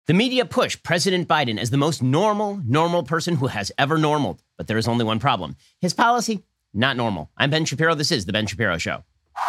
The media push President Biden as the most normal person who has ever normaled. But there is only one problem. His policy, not normal. I'm Ben Shapiro. This is The Ben Shapiro Show.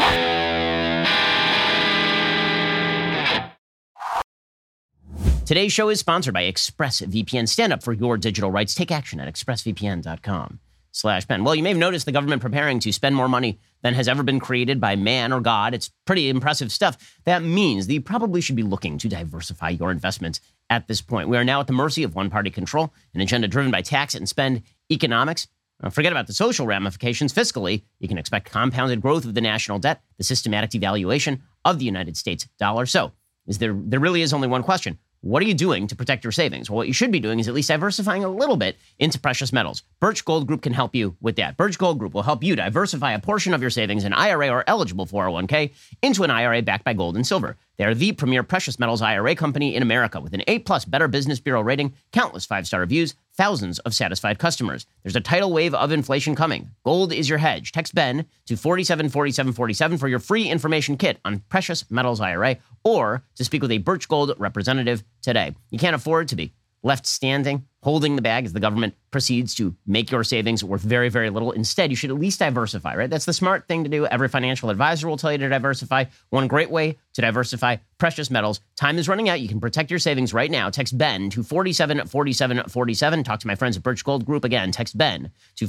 Today's show is sponsored by ExpressVPN. Stand up for your digital rights. Take action at expressvpn.com/Ben. Well, you may have noticed the government preparing to spend more money than has ever been created by man or God. It's pretty impressive stuff. That means that you probably should be looking to diversify your investments at this point. We are now at the mercy of one-party control, an agenda driven by tax and spend economics. Forget about the social ramifications. Fiscally, you can expect compounded growth of the national debt, the systematic devaluation of the United States dollar. So there really is only one question. What are you doing to protect your savings? Well, what you should be doing is at least diversifying a little bit into precious metals. Birch Gold Group can help you with that. Birch Gold Group will help you diversify a portion of your savings in IRA or eligible 401k into an IRA backed by gold and silver. They are the premier precious metals IRA company in America with an A+ Better Business Bureau rating, countless 5-star reviews, thousands of satisfied customers. There's a tidal wave of inflation coming. Gold is your hedge. Text Ben to 474747 for your free information kit on precious metals IRA or to speak with a Birch Gold representative today. You can't afford to be left standing, holding the bag as the government proceeds to make your savings worth very, very little. Instead, you should at least diversify, right? That's the smart thing to do. Every financial advisor will tell you to diversify. One great way to diversify precious metals. Time is running out. You can protect your savings right now. Text Ben to 474747. Talk to my friends at Birch Gold Group. Again, text Ben to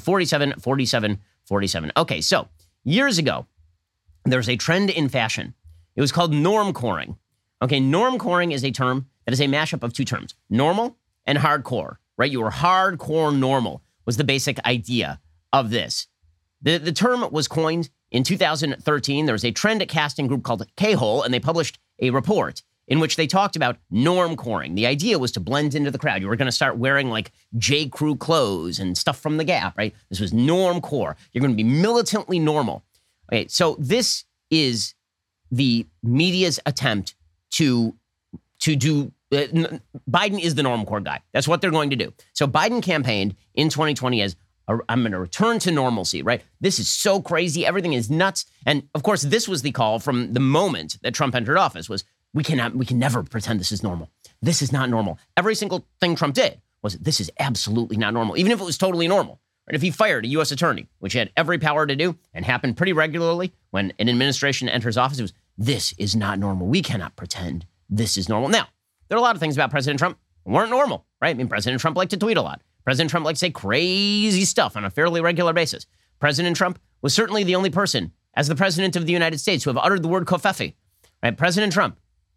474747. Okay, so years ago, there was a trend in fashion. It was called normcoring. Okay, normcoring is a term that is a mashup of two terms, normal and hardcore, right? You were hardcore normal was the basic idea of this. The term was coined in 2013. There was a trend casting group called K-Hole, and they published a report in which they talked about normcoring. The idea was to blend into the crowd. You were going to start wearing like J. Crew clothes and stuff from the Gap, right? This was normcore. You're going to be militantly normal. Okay, so this is the media's attempt to do, Biden is the normcore guy. That's what they're going to do. So Biden campaigned in 2020 as, I'm going to return to normalcy, right? This is so crazy. Everything is nuts. And of course, this was the call from the moment that Trump entered office was, we can never pretend this is normal. This is not normal. Every single thing Trump did was, this is absolutely not normal, even if it was totally normal. Right? If he fired a U.S. attorney, which he had every power to do and happened pretty regularly when an administration enters office, it was, this is not normal. We cannot pretend this is normal. Now, there are a lot of things about President Trump that weren't normal, right? I mean, President Trump liked to tweet a lot. President Trump liked to say crazy stuff on a fairly regular basis. President Trump was certainly the only person, as the president of the United States, who have uttered the word covfefe, right? President Trump,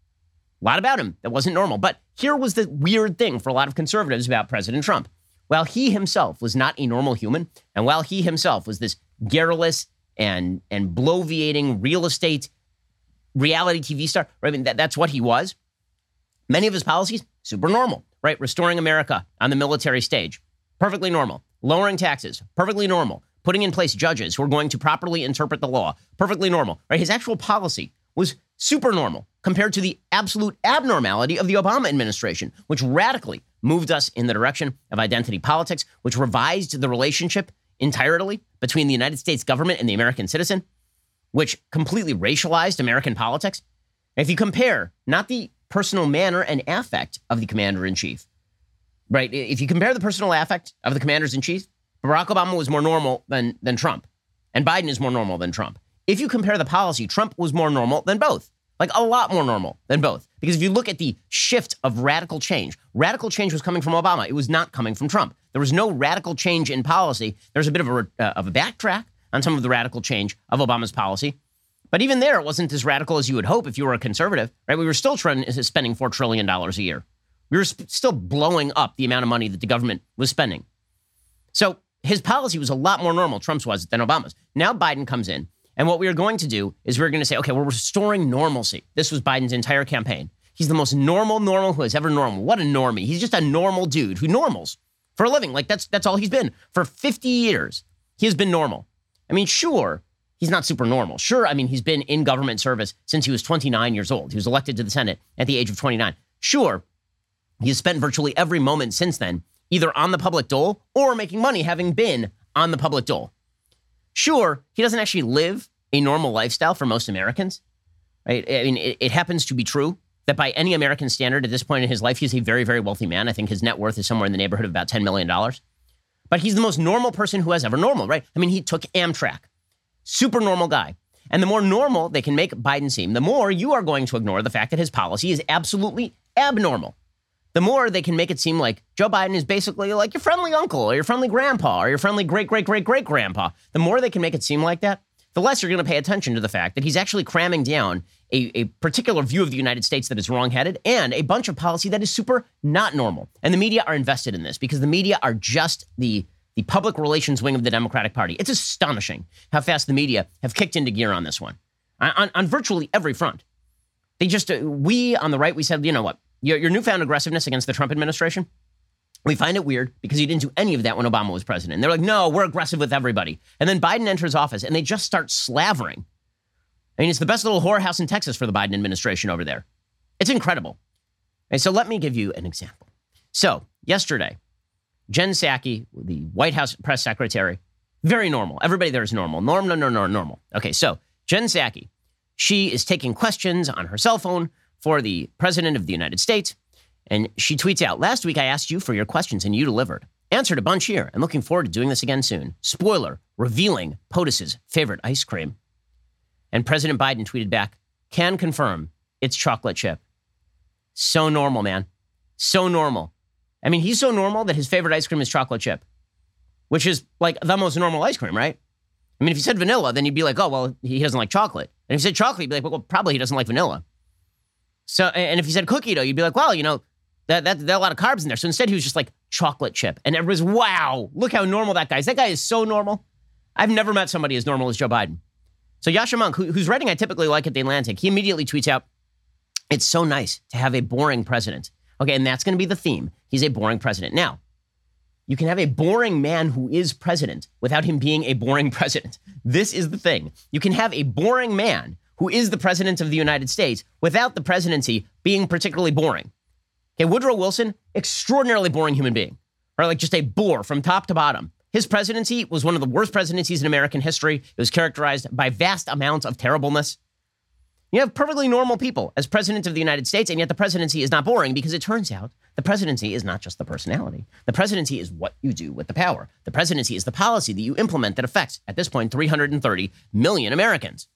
a lot about him that wasn't normal. But here was the weird thing for a lot of conservatives about President Trump. While he himself was not a normal human, and while he himself was this garrulous and bloviating real estate reality TV star, right? I mean, that's what he was. Many of his policies, super normal, right? Restoring America on the military stage, perfectly normal. Lowering taxes, perfectly normal. Putting in place judges who are going to properly interpret the law, perfectly normal, right? His actual policy was super normal compared to the absolute abnormality of the Obama administration, which radically moved us in the direction of identity politics, which revised the relationship entirely between the United States government and the American citizen, which completely racialized American politics. If you compare not the personal manner and affect of the commander-in-chief, right? If you compare the personal affect of the commanders-in-chief, Barack Obama was more normal than Trump, and Biden is more normal than Trump. If you compare the policy, Trump was more normal than both, like a lot more normal than both. Because if you look at the shift of radical change was coming from Obama. It was not coming from Trump. There was no radical change in policy. There's a bit of a backtrack on some of the radical change of Obama's policy. But even there, it wasn't as radical as you would hope if you were a conservative, right? We were still spending $4 trillion a year. We were still blowing up the amount of money that the government was spending. So his policy was a lot more normal, Trump's was, than Obama's. Now Biden comes in, and what we are going to do is we're going to say, okay, we're restoring normalcy. This was Biden's entire campaign. He's the most normal who has ever normal. What a normie. He's just a normal dude who normals for a living. Like that's all he's been. For 50 years, he has been normal. I mean, sure, he's not super normal. Sure, I mean, he's been in government service since he was 29 years old. He was elected to the Senate at the age of 29. Sure, he has spent virtually every moment since then either on the public dole or making money having been on the public dole. Sure, he doesn't actually live a normal lifestyle for most Americans, right? I mean, it happens to be true that by any American standard at this point in his life, he's a very, very wealthy man. I think his net worth is somewhere in the neighborhood of about $10 million. But he's the most normal person who has ever normal, right? I mean, he took Amtrak. Super normal guy. And the more normal they can make Biden seem, the more you are going to ignore the fact that his policy is absolutely abnormal. The more they can make it seem like Joe Biden is basically like your friendly uncle or your friendly grandpa or your friendly great-great-great-great-grandpa. The more they can make it seem like that, the less you're going to pay attention to the fact that he's actually cramming down a particular view of the United States that is wrong-headed and a bunch of policy that is super not normal. And the media are invested in this because the media are just the public relations wing of the Democratic Party. It's astonishing how fast the media have kicked into gear on this one, on virtually every front. They just, we on the right, we said, you know what, your newfound aggressiveness against the Trump administration, we find it weird because you didn't do any of that when Obama was president. And they're like, no, we're aggressive with everybody. And then Biden enters office and they just start slavering. I mean, it's the best little whorehouse in Texas for the Biden administration over there. It's incredible. And so let me give you an example. So yesterday, Jen Psaki, the White House press secretary, very normal. Everybody there is normal. Normal. Okay, so Jen Psaki, she is taking questions on her cell phone for the president of the United States. And she tweets out, last week I asked you for your questions and you delivered. Answered a bunch here and looking forward to doing this again soon. Spoiler, revealing POTUS's favorite ice cream. And President Biden tweeted back, can confirm it's chocolate chip. So normal, man. So normal. I mean, he's so normal that his favorite ice cream is chocolate chip, which is like the most normal ice cream, right? I mean, if you said vanilla, then you'd be like, oh, well, he doesn't like chocolate. And if you said chocolate, you'd be like, well, probably he doesn't like vanilla. So, and if you said cookie dough, you'd be like, well, you know, there are a lot of carbs in there. So instead, he was just like chocolate chip. And everybody's, wow, look how normal that guy is. That guy is so normal. I've never met somebody as normal as Joe Biden. So Yasha Monk, whose writing I typically like at The Atlantic, he immediately tweets out, it's so nice to have a boring president. Okay, and that's going to be the theme. He's a boring president. Now, you can have a boring man who is president without him being a boring president. This is the thing. You can have a boring man who is the president of the United States without the presidency being particularly boring. Okay, Woodrow Wilson, extraordinarily boring human being, right? Like just a bore from top to bottom. His presidency was one of the worst presidencies in American history. It was characterized by vast amounts of terribleness. You have perfectly normal people as president of the United States, and yet the presidency is not boring because it turns out the presidency is not just the personality. The presidency is what you do with the power. The presidency is the policy that you implement that affects, at this point, 330 million Americans.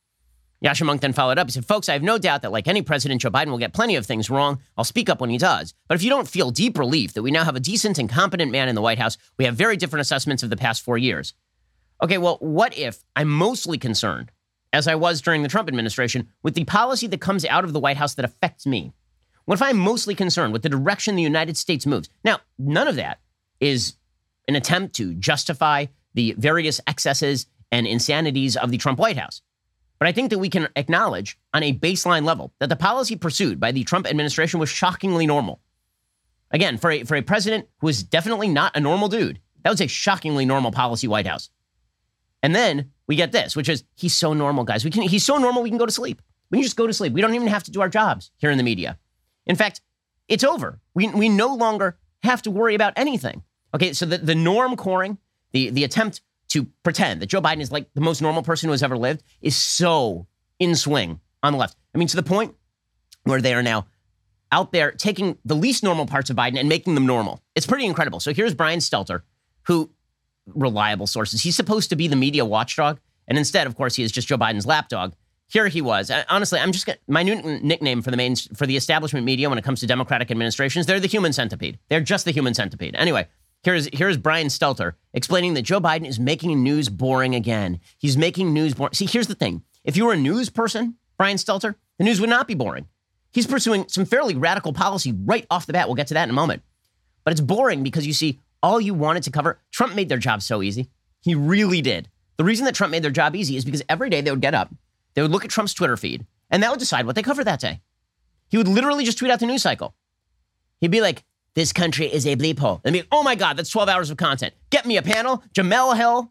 Yasha Monk then followed up. He said, folks, I have no doubt that like any president, Joe Biden will get plenty of things wrong. I'll speak up when he does. But if you don't feel deep relief that we now have a decent and competent man in the White House, we have very different assessments of the past 4 years. Okay, well, what if I'm mostly concerned, as I was during the Trump administration, with the policy that comes out of the White House that affects me? What if I'm mostly concerned with the direction the United States moves? Now, none of that is an attempt to justify the various excesses and insanities of the Trump White House. But I think that we can acknowledge on a baseline level that the policy pursued by the Trump administration was shockingly normal. Again, for a president who is definitely not a normal dude, that was a shockingly normal policy White House. And then we get this, which is he's so normal, guys. He's so normal we can go to sleep. We can just go to sleep. We don't even have to do our jobs here in the media. In fact, it's over. We no longer have to worry about anything. Okay, so the norm coring, the attempt to pretend that Joe Biden is like the most normal person who has ever lived is so in swing on the left. I mean, to the point where they are now out there taking the least normal parts of Biden and making them normal. It's pretty incredible. So here's Brian Stelter, who, reliable sources, he's supposed to be the media watchdog. And instead, of course, he is just Joe Biden's lapdog. Here he was. Honestly, my new nickname for the establishment media when it comes to Democratic administrations, they're the human centipede. They're just the human centipede. Anyway, here's Brian Stelter explaining that Joe Biden is making news boring again. He's making news boring. See, here's the thing. If you were a news person, Brian Stelter, the news would not be boring. He's pursuing some fairly radical policy right off the bat. We'll get to that in a moment. But it's boring because you see, all you wanted to cover, Trump made their job so easy. He really did. The reason that Trump made their job easy is because every day they would get up, they would look at Trump's Twitter feed, and that would decide what they covered that day. He would literally just tweet out the news cycle. He'd be like, this country is a bleep hole. And be, oh my God, that's 12 hours of content. Get me a panel. Jamel Hill.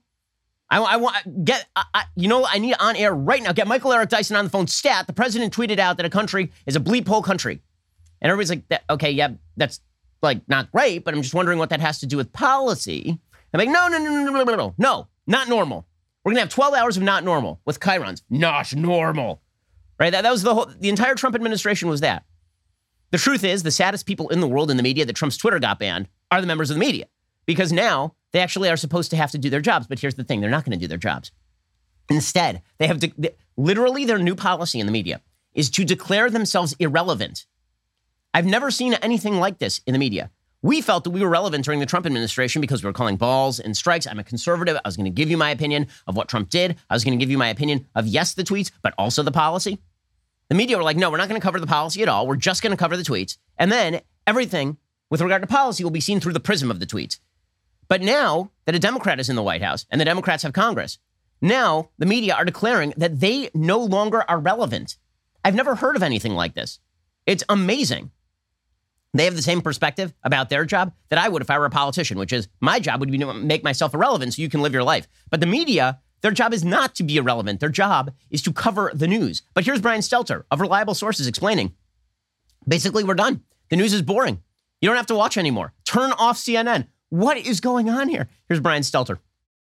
I need on air right now. Get Michael Eric Dyson on the phone. Stat, the president tweeted out that a country is a bleep hole country. And everybody's like, okay, yeah, that's like not great, but I'm just wondering what that has to do with policy. I'm like, no, not normal. We're going to have 12 hours of not normal with chyrons. Not normal. right? That was the entire Trump administration was that. The truth is, the saddest people in the world in the media that Trump's Twitter got banned are the members of the media, because now they actually are supposed to have to do their jobs. But here's the thing. They're not going to do their jobs. Instead, they have to, literally their new policy in the media is to declare themselves irrelevant. I've never seen anything like this in the media. We felt that we were relevant during the Trump administration because we were calling balls and strikes. I'm a conservative. I was going to give you my opinion of what Trump did. I was going to give you my opinion of, yes, the tweets, but also the policy. The media were like, no, we're not going to cover the policy at all. We're just going to cover the tweets. And then everything with regard to policy will be seen through the prism of the tweets. But now that a Democrat is in the White House and the Democrats have Congress, now the media are declaring that they no longer are relevant. I've never heard of anything like this. It's amazing. They have the same perspective about their job that I would if I were a politician, which is my job would be to make myself irrelevant so you can live your life. But the media, their job is not to be irrelevant. Their job is to cover the news. But here's Brian Stelter of Reliable Sources explaining, basically, we're done. The news is boring. You don't have to watch anymore. Turn off CNN. What is going on here? Here's Brian Stelter.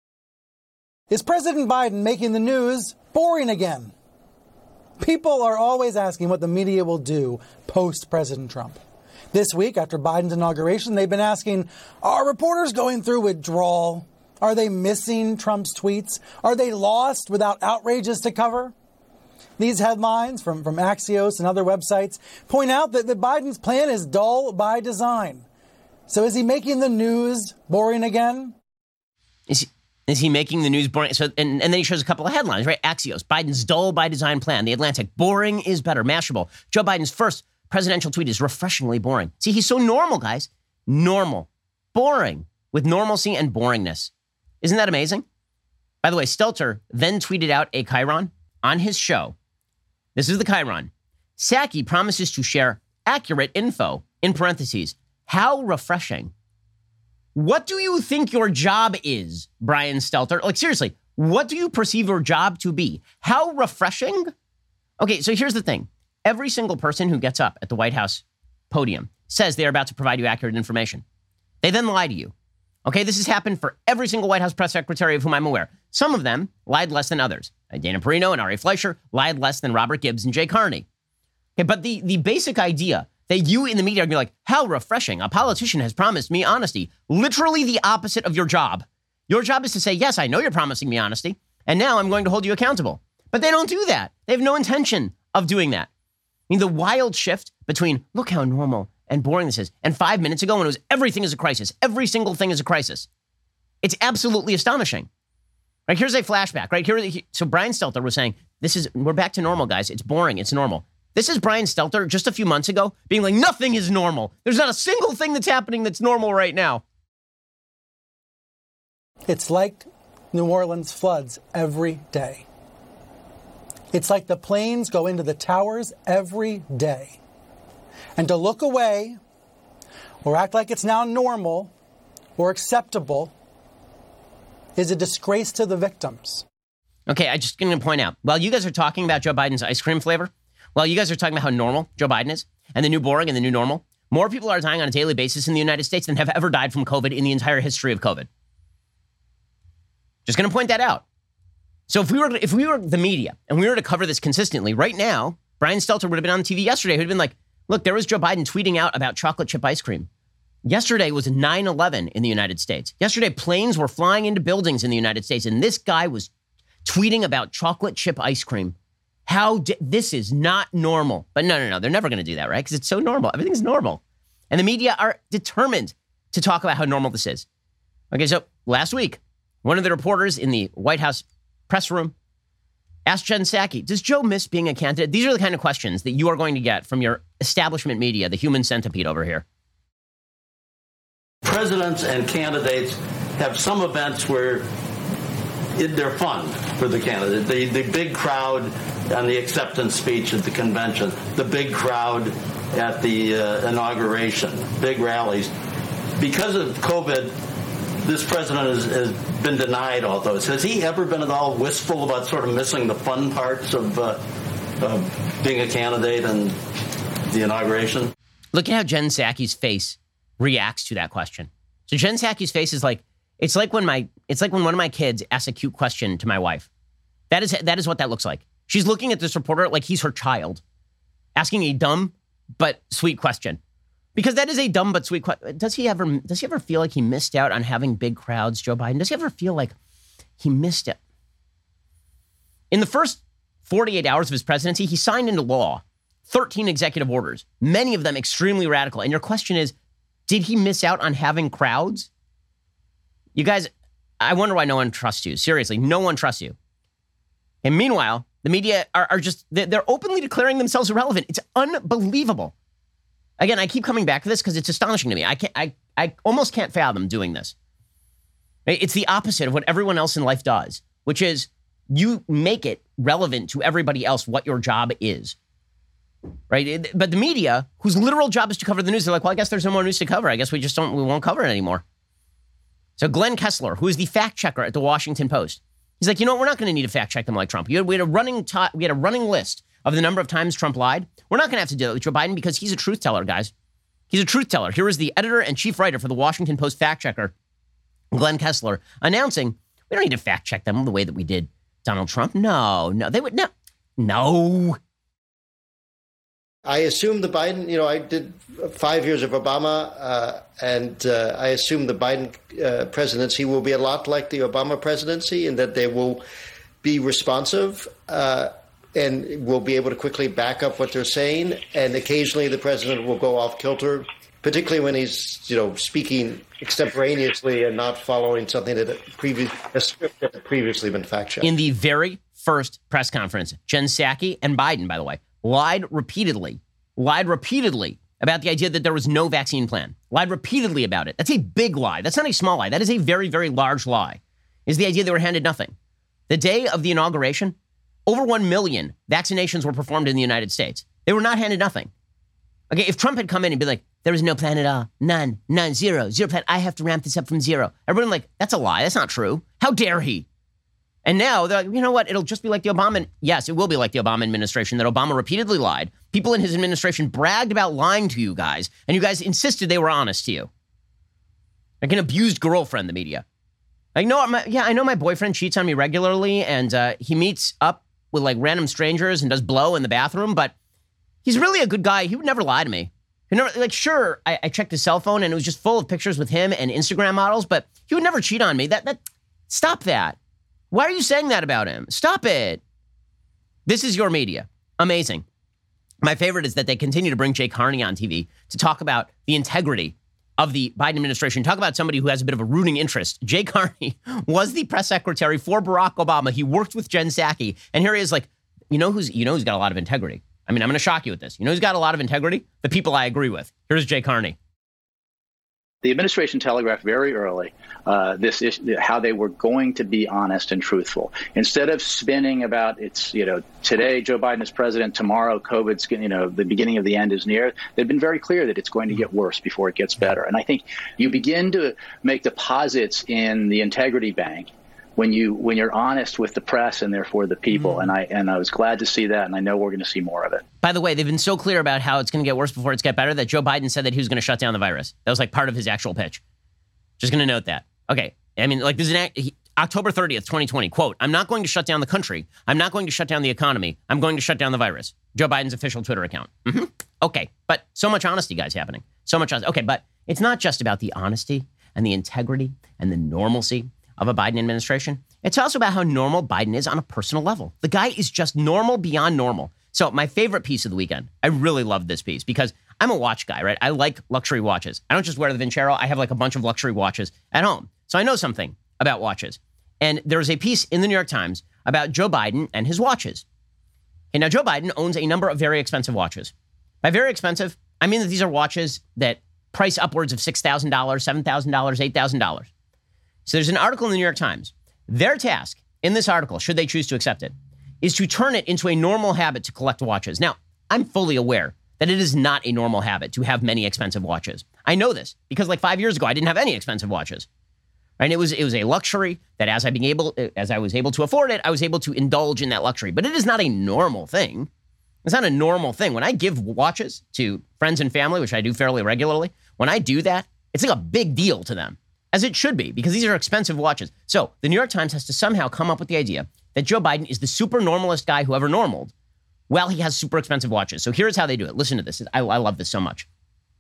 Is President Biden making the news boring again? People are always asking what the media will do post-President Trump. This week, after Biden's inauguration, they've been asking, are reporters going through withdrawal? Are they missing Trump's tweets? Are they lost without outrages to cover? These headlines from Axios and other websites point out that Biden's plan is dull by design. So is he making the news boring again? Is he making the news boring? So, and then he shows a couple of headlines, right? Axios, Biden's dull by design plan. The Atlantic, boring is better. Mashable, Joe Biden's first presidential tweet is refreshingly boring. See, he's so normal, guys. Normal. Boring. With normalcy and boringness. Isn't that amazing? By the way, Stelter then tweeted out a chyron on his show. This is the chyron. Psaki promises to share accurate info, in parentheses. How refreshing. What do you think your job is, Brian Stelter? Like, seriously, what do you perceive your job to be? How refreshing? Okay, so here's the thing. Every single person who gets up at the White House podium says they're about to provide you accurate information. They then lie to you. Okay, this has happened for every single White House press secretary of whom I'm aware. Some of them lied less than others. Dana Perino and Ari Fleischer lied less than Robert Gibbs and Jay Carney. Okay, but the basic idea that you in the media are going to be like, how refreshing. A politician has promised me honesty. Literally the opposite of your job. Your job is to say, yes, I know you're promising me honesty, and now I'm going to hold you accountable. But they don't do that. They have no intention of doing that. I mean, the wild shift between, look how normal and boring this is, and 5 minutes ago when it was everything is a crisis. Every single thing is a crisis. It's absolutely astonishing. Right, here's a flashback, right? So Brian Stelter was saying, we're back to normal, guys. It's boring. It's normal. This is Brian Stelter just a few months ago being like, nothing is normal. There's not a single thing that's happening that's normal right now. It's like New Orleans floods every day. It's like the planes go into the towers every day. And to look away or act like it's now normal or acceptable is a disgrace to the victims. Okay, I just going to point out, while you guys are talking about Joe Biden's ice cream flavor, while you guys are talking about how normal Joe Biden is and the new boring and the new normal, more people are dying on a daily basis in the United States than have ever died from COVID in the entire history of COVID. Just going to point that out. So if we were the media and we were to cover this consistently, right now, Brian Stelter would have been on TV yesterday. He would have been like, look, there was Joe Biden tweeting out about chocolate chip ice cream. Yesterday was 9/11 in the United States. Yesterday, planes were flying into buildings in the United States, and this guy was tweeting about chocolate chip ice cream. This is not normal. But no, they're never going to do that, right? Because it's so normal. Everything's normal. And the media are determined to talk about how normal this is. Okay, so last week, one of the reporters in the White House press room asked Jen Psaki, does Joe miss being a candidate? These are the kind of questions that you are going to get from your establishment media, the human centipede over here. Presidents and candidates have some events where they're fun for the candidate. The big crowd on the acceptance speech at the convention, the big crowd at the inauguration, big rallies. Because of COVID, this president has been denied all those. Has he ever been at all wistful about sort of missing the fun parts of being a candidate and the inauguration? Look at how Jen Psaki's face reacts to that question. So Jen Psaki's face is like, it's like when one of my kids asks a cute question to my wife. That is what that looks like. She's looking at this reporter like he's her child, asking a dumb but sweet question. Because that is a dumb but sweet question. Does he ever feel like he missed out on having big crowds, Joe Biden? Does he ever feel like he missed it? In the first 48 hours of his presidency, he signed into law 13 executive orders, many of them extremely radical. And your question is, did he miss out on having crowds? You guys, I wonder why no one trusts you. Seriously, no one trusts you. And meanwhile, the media are just, they're openly declaring themselves irrelevant. It's unbelievable. Again, I keep coming back to this because it's astonishing to me. I almost can't fathom doing this. It's the opposite of what everyone else in life does, which is you make it relevant to everybody else what your job is. Right? But the media, whose literal job is to cover the news, they're like, well, I guess there's no more news to cover. I guess we won't cover it anymore. So Glenn Kessler, who is the fact checker at the Washington Post, he's like, you know what? We're not going to need to fact check them like Trump. We had a running list of the number of times Trump lied. We're not going to have to do that with Joe Biden because he's a truth teller, guys. He's a truth teller. Here is the editor and chief writer for the Washington Post fact checker, Glenn Kessler, announcing we don't need to fact check them the way that we did Donald Trump. No, they would no. I assume the Biden, I did 5 years of Obama, and I assume the Biden presidency will be a lot like the Obama presidency in that they will be responsive and will be able to quickly back up what they're saying. And occasionally the president will go off kilter, particularly when he's, speaking extemporaneously and not following something a script that had previously been fact-checked. In the very first press conference, Jen Psaki and Biden, by the way, lied repeatedly about the idea that there was no vaccine plan. Lied repeatedly about it. That's a big lie. That's not a small lie. That is a very, very large lie, is the idea they were handed nothing. The day of the inauguration, over 1 million vaccinations were performed in the United States. They were not handed nothing. Okay, if Trump had come in and be like, there was no plan at all, none, zero plan, I have to ramp this up from zero. Everyone like, that's a lie. That's not true. How dare he? And now they're like, you know what? It'll just be like the Obama. Yes, it will be like the Obama administration that Obama repeatedly lied. People in his administration bragged about lying to you guys, and you guys insisted they were honest to you. Like an abused girlfriend, the media. I know my boyfriend cheats on me regularly, and he meets up with like random strangers and does blow in the bathroom, but he's really a good guy. He would never lie to me. Sure, I checked his cell phone and it was just full of pictures with him and Instagram models, but he would never cheat on me. Stop that. Why are you saying that about him? Stop it. This is your media. Amazing. My favorite is that they continue to bring Jay Carney on TV to talk about the integrity of the Biden administration. Talk about somebody who has a bit of a rooting interest. Jay Carney was the press secretary for Barack Obama. He worked with Jen Psaki. And here he is like, you know who's got a lot of integrity? I mean, I'm going to shock you with this. You know who's got a lot of integrity? The people I agree with. Here's Jay Carney. The administration telegraphed very early this issue, how they were going to be honest and truthful. Instead of spinning about today Joe Biden is president, tomorrow COVID's, the beginning of the end is near. They've been very clear that it's going to get worse before it gets better. And I think you begin to make deposits in the integrity bank when you're honest with the press and therefore the people. And I was glad to see that, and I know we're going to see more of it. By the way, they've been so clear about how it's going to get worse before it's get better that Joe Biden said that he was going to shut down the virus. That was like part of his actual pitch. Just going to note that. Okay. I mean, like this is October 30th, 2020, quote, "I'm not going to shut down the country. I'm not going to shut down the economy. I'm going to shut down the virus." Joe Biden's official Twitter account. Okay. But so much honesty, guys, happening. So much honesty. Okay. But it's not just about the honesty and the integrity and the normalcy of a Biden administration. It's also about how normal Biden is on a personal level. The guy is just normal beyond normal. So my favorite piece of the weekend, I really love this piece because I'm a watch guy, right? I like luxury watches. I don't just wear the Vincero. I have like a bunch of luxury watches at home. So I know something about watches. And there's a piece in the New York Times about Joe Biden and his watches. And now Joe Biden owns a number of very expensive watches. By very expensive, I mean that these are watches that price upwards of $6,000, $7,000, $8,000. So there's an article in the New York Times. Their task in this article, should they choose to accept it, is to turn it into a normal habit to collect watches. Now, I'm fully aware that it is not a normal habit to have many expensive watches. I know this because like 5 years ago, I didn't have any expensive watches. And it was a luxury that as I was able to afford it, I was able to indulge in that luxury. But it is not a normal thing. It's not a normal thing. When I give watches to friends and family, which I do fairly regularly, when I do that, it's like a big deal to them. as it should be, because these are expensive watches. So the New York Times has to somehow come up with the idea that Joe Biden is the super normalist guy who ever normaled, while he has super expensive watches. So here's how they do it. Listen to this. I love this so much.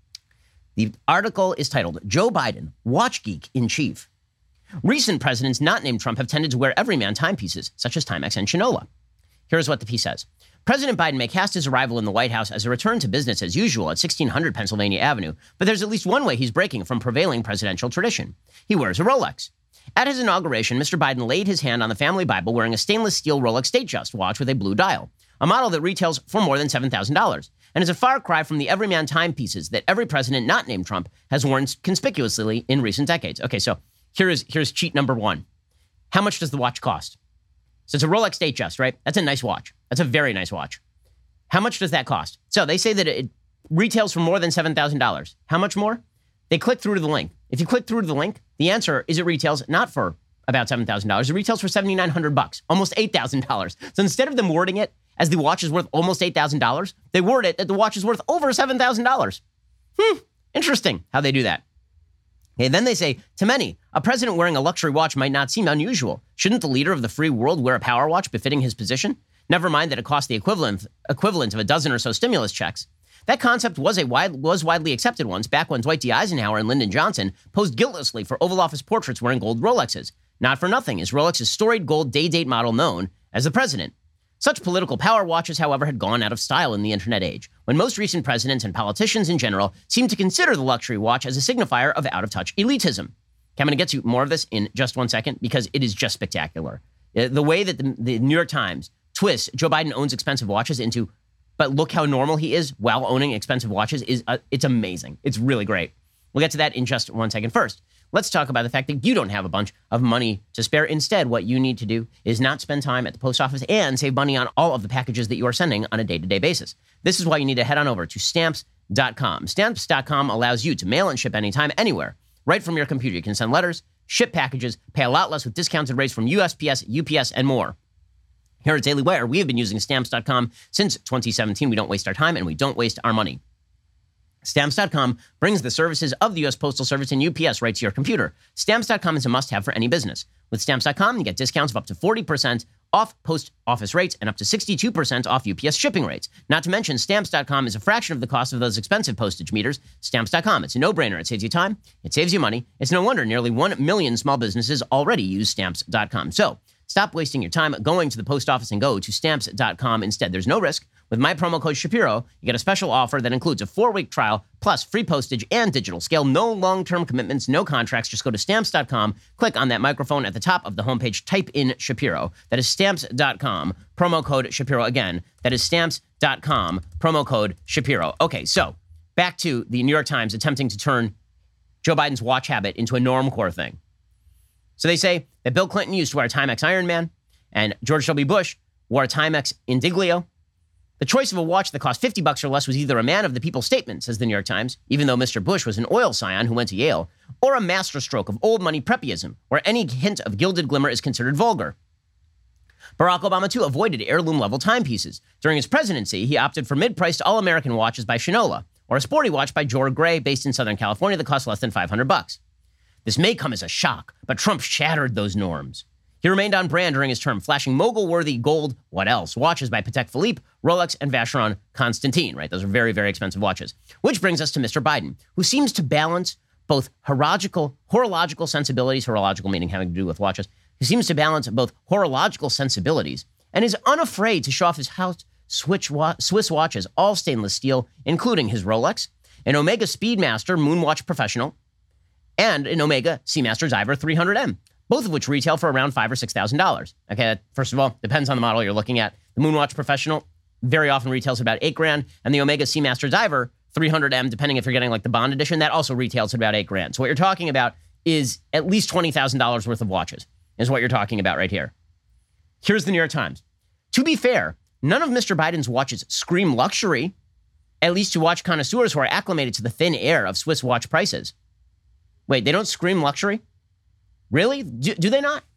The article is titled, Joe Biden, Watch Geek in Chief. Recent presidents not named Trump have tended to wear everyman timepieces, such as Timex and Shinola. Here's what the piece says. President Biden may cast his arrival in the White House as a return to business as usual at 1600 Pennsylvania Avenue, but there's at least one way he's breaking from prevailing presidential tradition. He wears a Rolex. At his inauguration, Mr. Biden laid his hand on the family Bible wearing a stainless steel Rolex Datejust watch with a blue dial, a model that retails for more than $7,000, and is a far cry from the everyman timepieces that every president not named Trump has worn conspicuously in recent decades. Okay, so here's cheat number one. How much does the watch cost? So it's a Rolex Datejust, right? That's a nice watch. That's a very nice watch. How much does that cost? So they say that it retails for more than $7,000. How much more? They click through to the link. If you click through to the link, the answer is it retails not for about $7,000. It retails for $7,900, almost $8,000. So instead of them wording it as the watch is worth almost $8,000, they word it that the watch is worth over $7,000. Interesting how they do that. Okay, then they say, to many, a president wearing a luxury watch might not seem unusual. Shouldn't the leader of the free world wear a power watch befitting his position? Never mind that it costs the equivalent of a dozen or so stimulus checks. That concept was widely accepted once, back when Dwight D. Eisenhower and Lyndon Johnson posed guiltlessly for Oval Office portraits wearing gold Rolexes. Not for nothing is Rolex's storied gold day-date model known as the President. Such political power watches, however, had gone out of style in the internet age, when most recent presidents and politicians in general seem to consider the luxury watch as a signifier of out-of-touch elitism. Okay, I'm going to get to more of this in just one second because it is just spectacular. The way that the New York Times twists Joe Biden owns expensive watches into, but look how normal he is while owning expensive watches, it's amazing. It's really great. We'll get to that in just one second. First, let's talk about the fact that you don't have a bunch of money to spare. Instead, what you need to do is not spend time at the post office and save money on all of the packages that you are sending on a day-to-day basis. This is why you need to head on over to Stamps.com. Stamps.com allows you to mail and ship anytime, anywhere, right from your computer. You can send letters, ship packages, pay a lot less with discounted rates from USPS, UPS, and more. Here at Daily Wire, we have been using Stamps.com since 2017. We don't waste our time and we don't waste our money. Stamps.com brings the services of the U.S. Postal Service and UPS right to your computer. Stamps.com is a must-have for any business. With Stamps.com, you get discounts of up to 40% off post office rates and up to 62% off UPS shipping rates. Not to mention, Stamps.com is a fraction of the cost of those expensive postage meters. Stamps.com, it's a no-brainer. It saves you time. It saves you money. It's no wonder nearly 1 million small businesses already use Stamps.com. So stop wasting your time going to the post office and go to Stamps.com instead. There's no risk. With my promo code Shapiro, you get a special offer that includes a 4-week trial, plus free postage and digital scale. No long-term commitments, no contracts. Just go to Stamps.com, click on that microphone at the top of the homepage, type in Shapiro. That is Stamps.com, promo code Shapiro. Again, that is Stamps.com, promo code Shapiro. Okay, so back to the New York Times attempting to turn Joe Biden's watch habit into a normcore thing. So they say that Bill Clinton used to wear a Timex Ironman, and George W. Bush wore a Timex Indiglo. The choice of a watch that cost $50 or less was either a man of the people's statement, says the New York Times, even though Mr. Bush was an oil scion who went to Yale, or a masterstroke of old money preppyism, where any hint of gilded glimmer is considered vulgar. Barack Obama, too, avoided heirloom-level timepieces. During his presidency, he opted for mid-priced all-American watches by Shinola, or a sporty watch by Jor Gray, based in Southern California, that cost less than $500. This may come as a shock, but Trump shattered those norms. He remained on brand during his term, flashing mogul-worthy gold, what else, watches by Patek Philippe, Rolex, and Vacheron Constantin, right? Those are very, very expensive watches. Which brings us to Mr. Biden, who seems to balance both horological sensibilities, horological meaning having to do with watches, who seems to balance both horological sensibilities and is unafraid to show off his house Swiss watches, all stainless steel, including his Rolex, an Omega Speedmaster Moonwatch Professional, and an Omega Seamaster Diver 300M. Both of which retail for around $5,000 or $6,000. Okay, that, first of all, depends on the model you're looking at. The Moonwatch Professional very often retails about $8,000, and the Omega Seamaster Diver 300M, depending if you're getting like the Bond edition, that also retails at about $8,000. So what you're talking about is at least $20,000 worth of watches, is what you're talking about right here. Here's the New York Times. To be fair, none of Mr. Biden's watches scream luxury, at least to watch connoisseurs who are acclimated to the thin air of Swiss watch prices. Wait, they don't scream luxury? Really? Do they not?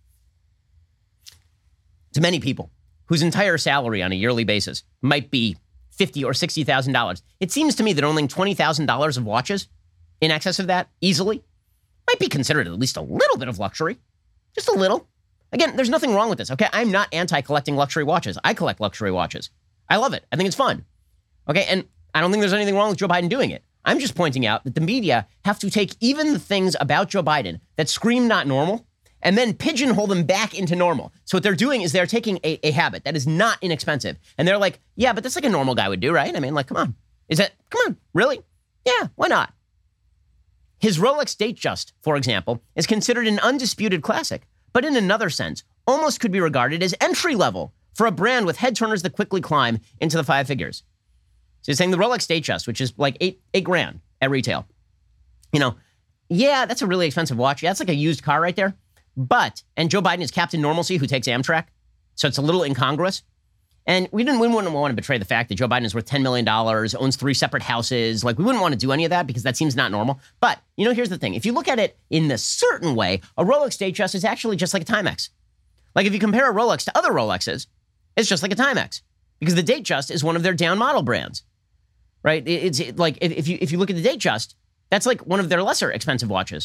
To many people whose entire salary on a yearly basis might be $50,000 or $60,000, it seems to me that owning $20,000 of watches in excess of that easily might be considered at least a little bit of luxury. Just a little. Again, there's nothing wrong with this, okay? I'm not anti-collecting luxury watches. I collect luxury watches. I love it. I think it's fun. Okay, and I don't think there's anything wrong with Joe Biden doing it. I'm just pointing out that the media have to take even the things about Joe Biden that scream not normal and then pigeonhole them back into normal. So what they're doing is they're taking a habit that is not inexpensive. And they're like, yeah, but that's like a normal guy would do, right? I mean, like, come on. Come on, really? Yeah, why not? His Rolex Datejust, for example, is considered an undisputed classic, but in another sense, almost could be regarded as entry level for a brand with head turners that quickly climb into the five figures. So he's saying the Rolex Datejust, which is like eight grand at retail. You know, yeah, that's a really expensive watch. Yeah, that's like a used car right there. But, and Joe Biden is Captain Normalcy who takes Amtrak. So it's a little incongruous. And we wouldn't want to betray the fact that Joe Biden is worth $10 million, owns 3 separate houses. Like, we wouldn't want to do any of that because that seems not normal. But, you know, here's the thing. If you look at it in a certain way, a Rolex Datejust is actually just like a Timex. Like, if you compare a Rolex to other Rolexes, it's just like a Timex because the Datejust is one of their down model brands, right? It's like, if you look at the Datejust, that's like one of their lesser expensive watches.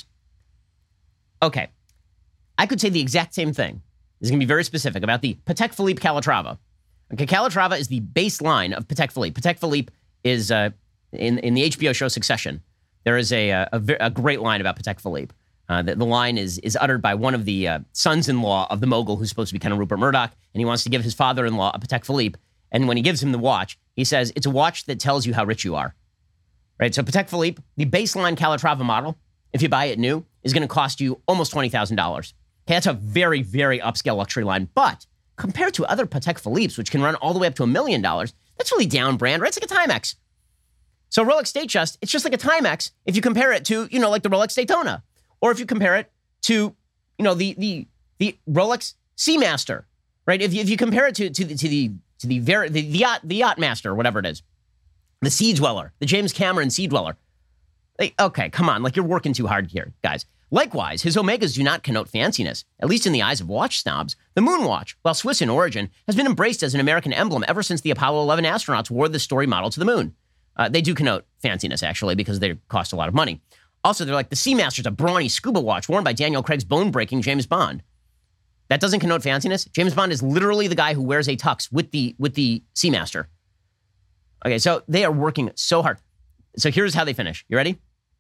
Okay. I could say the exact same thing. This is going to be very specific about the Patek Philippe Calatrava. Okay, Calatrava is the baseline of Patek Philippe. Patek Philippe is in the HBO show Succession. There is a great line about Patek Philippe. The line is uttered by one of the sons-in-law of the mogul who's supposed to be kind of Rupert Murdoch, and he wants to give his father-in-law a Patek Philippe. And when he gives him the watch, he says, it's a watch that tells you how rich you are. Right? So Patek Philippe, the baseline Calatrava model, if you buy it new, is going to cost you almost $20,000. Okay, that's a very, very upscale luxury line. But compared to other Patek Philippe's, which can run all the way up to $1 million, that's really down brand, right? It's like a Timex. So Rolex Datejust, it's just like a Timex if you compare it to, you know, like the Rolex Daytona. Or if you compare it to, you know, the Rolex Seamaster, right? If you compare it to the Yacht Master, whatever it is, the Sea Dweller, the James Cameron Sea Dweller. Okay, come on, like you're working too hard here, guys. Likewise, his Omegas do not connote fanciness, at least in the eyes of watch snobs. The Moonwatch, while Swiss in origin, has been embraced as an American emblem ever since the Apollo 11 astronauts wore the story model to the moon. They do connote fanciness, actually, because they cost a lot of money. Also, they're like the Seamaster's a brawny scuba watch worn by Daniel Craig's bone-breaking James Bond. That doesn't connote fanciness. James Bond is literally the guy who wears a tux with the Seamaster. Okay, so they are working so hard. So here's how they finish. You ready?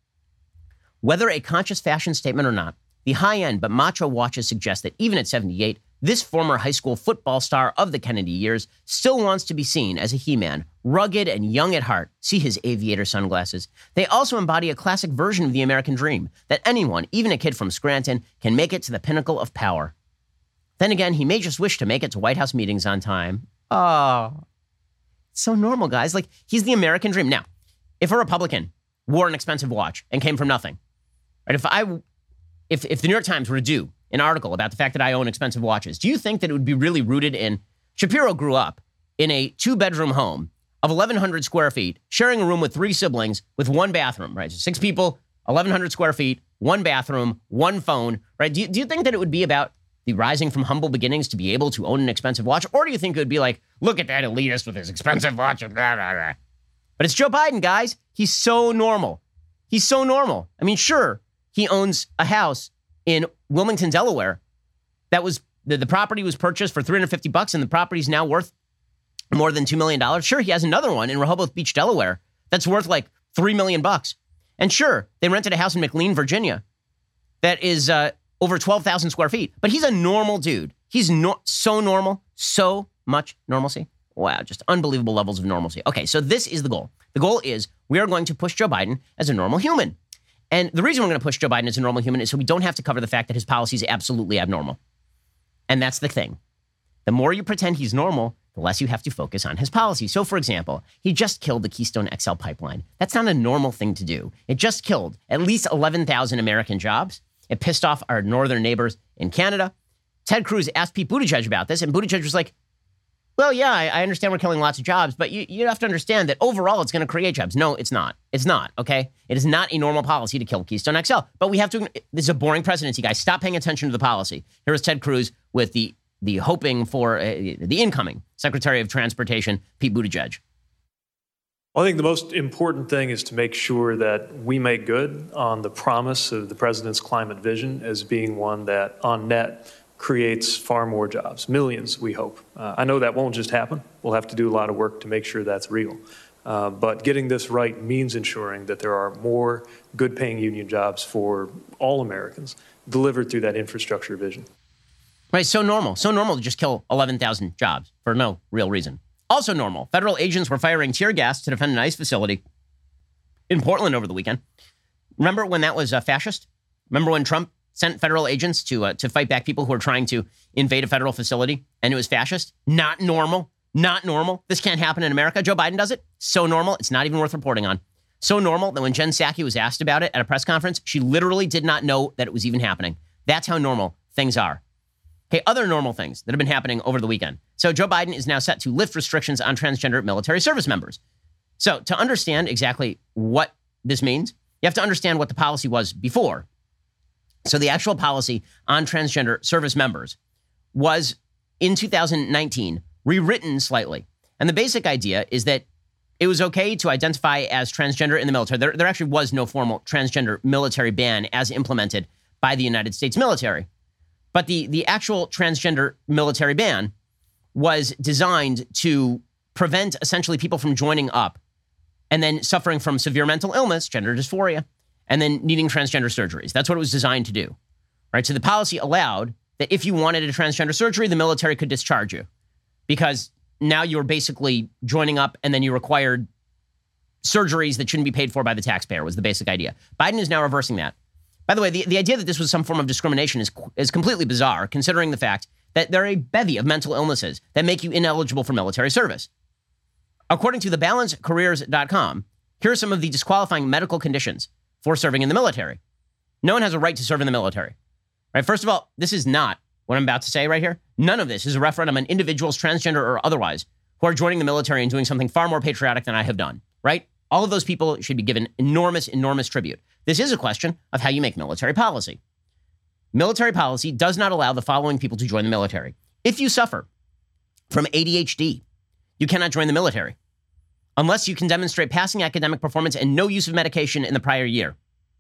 Whether a conscious fashion statement or not, the high-end but macho watches suggest that even at 78, this former high school football star of the Kennedy years still wants to be seen as a he-man, rugged and young at heart. See his aviator sunglasses. They also embody a classic version of the American dream, that anyone, even a kid from Scranton, can make it to the pinnacle of power. Then again, he may just wish to make it to White House meetings on time. Oh, it's so normal, guys. Like, he's the American dream. Now, if a Republican wore an expensive watch and came from nothing, right? If the New York Times were to do an article about the fact that I own expensive watches, do you think that it would be really rooted in Shapiro grew up in a 2-bedroom home of 1,100 square feet, sharing a room with 3 siblings with 1 bathroom, right? So 6 people, 1,100 square feet, 1 bathroom, 1 phone, right? Do you think that it would be about the rising from humble beginnings to be able to own an expensive watch? Or do you think it would be like, look at that elitist with his expensive watch and blah, blah, blah. But it's Joe Biden, guys. He's so normal. He's so normal. I mean, sure, he owns a house in Wilmington, Delaware. That was the property was purchased for $350, and the property is now worth more than $2 million. Sure, he has another one in Rehoboth Beach, Delaware, that's worth like $3 million. And sure, they rented a house in McLean, Virginia, that is over 12,000 square feet. But he's a normal dude. He's so normal, so much normalcy. Wow, just unbelievable levels of normalcy. Okay, so this is the goal. The goal is we are going to push Joe Biden as a normal human. And the reason we're going to push Joe Biden as a normal human is so we don't have to cover the fact that his policy is absolutely abnormal. And that's the thing. The more you pretend he's normal, the less you have to focus on his policy. So, for example, he just killed the Keystone XL pipeline. That's not a normal thing to do. It just killed at least 11,000 American jobs. It pissed off our northern neighbors in Canada. Ted Cruz asked Pete Buttigieg about this, and Buttigieg was like, well, yeah, I understand we're killing lots of jobs, but you have to understand that overall it's going to create jobs. No, it's not. It's not, okay? It is not a normal policy to kill Keystone XL. But we have to, this is a boring presidency, guys. Stop paying attention to the policy. Here is Ted Cruz with the hoping for the incoming Secretary of Transportation, Pete Buttigieg. Well, I think the most important thing is to make sure that we make good on the promise of the president's climate vision as being one that, on net, creates far more jobs, millions, we hope. I know that won't just happen. We'll have to do a lot of work to make sure that's real. But getting this right means ensuring that there are more good-paying union jobs for all Americans delivered through that infrastructure vision. Right, so normal to just kill 11,000 jobs for no real reason. Also normal, federal agents were firing tear gas to defend an ICE facility in Portland over the weekend. Remember when that was fascist? Remember when Trump sent federal agents to fight back people who were trying to invade a federal facility and it was fascist? Not normal. Not normal. This can't happen in America. Joe Biden does it. So normal, it's not even worth reporting on. So normal that when Jen Psaki was asked about it at a press conference, she literally did not know that it was even happening. That's how normal things are. Okay, other normal things that have been happening over the weekend. So Joe Biden is now set to lift restrictions on transgender military service members. So to understand exactly what this means, you have to understand what the policy was before. So the actual policy on transgender service members was, in 2019, rewritten slightly. And the basic idea is that it was okay to identify as transgender in the military. There actually was no formal transgender military ban as implemented by the United States military. But the actual transgender military ban was designed to prevent essentially people from joining up and then suffering from severe mental illness, gender dysphoria, and then needing transgender surgeries. That's what it was designed to do, right? So the policy allowed that if you wanted a transgender surgery, the military could discharge you because now you're basically joining up and then you required surgeries that shouldn't be paid for by the taxpayer was the basic idea. Biden is now reversing that. By the way, the idea that this was some form of discrimination is completely bizarre, considering the fact that there are a bevy of mental illnesses that make you ineligible for military service. According to thebalancecareers.com, here are some of the disqualifying medical conditions for serving in the military. No one has a right to serve in the military. Right? First of all, this is not what I'm about to say right here. None of this is a referendum on individuals, transgender or otherwise, who are joining the military and doing something far more patriotic than I have done, right? All of those people should be given enormous, enormous tribute. This is a question of how you make military policy. Military policy does not allow the following people to join the military. If you suffer from ADHD, you cannot join the military unless you can demonstrate passing academic performance and no use of medication in the prior year.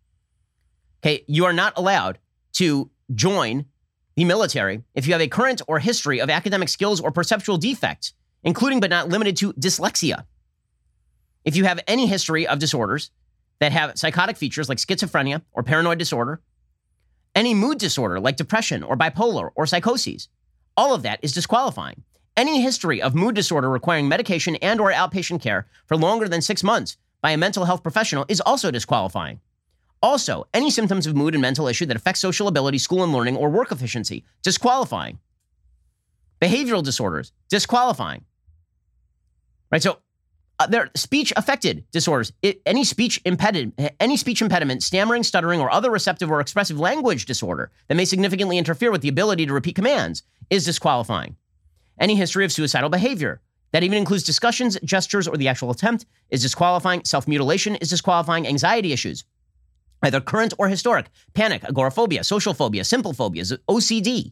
Okay, you are not allowed to join the military if you have a current or history of academic skills or perceptual defects, including but not limited to dyslexia. If you have any history of disorders that have psychotic features like schizophrenia or paranoid disorder, any mood disorder like depression or bipolar or psychoses, all of that is disqualifying. Any history of mood disorder requiring medication and or outpatient care for longer than 6 months by a mental health professional is also disqualifying. Also, any symptoms of mood and mental issue that affect social ability, school and learning, or work efficiency, disqualifying. Behavioral disorders, disqualifying. Right, so there are speech-affected disorders. Any speech impediment, stammering, stuttering, or other receptive or expressive language disorder that may significantly interfere with the ability to repeat commands is disqualifying. Any history of suicidal behavior that even includes discussions, gestures, or the actual attempt is disqualifying. Self-mutilation is disqualifying. Anxiety issues, either current or historic, panic, agoraphobia, social phobia, simple phobias, OCD,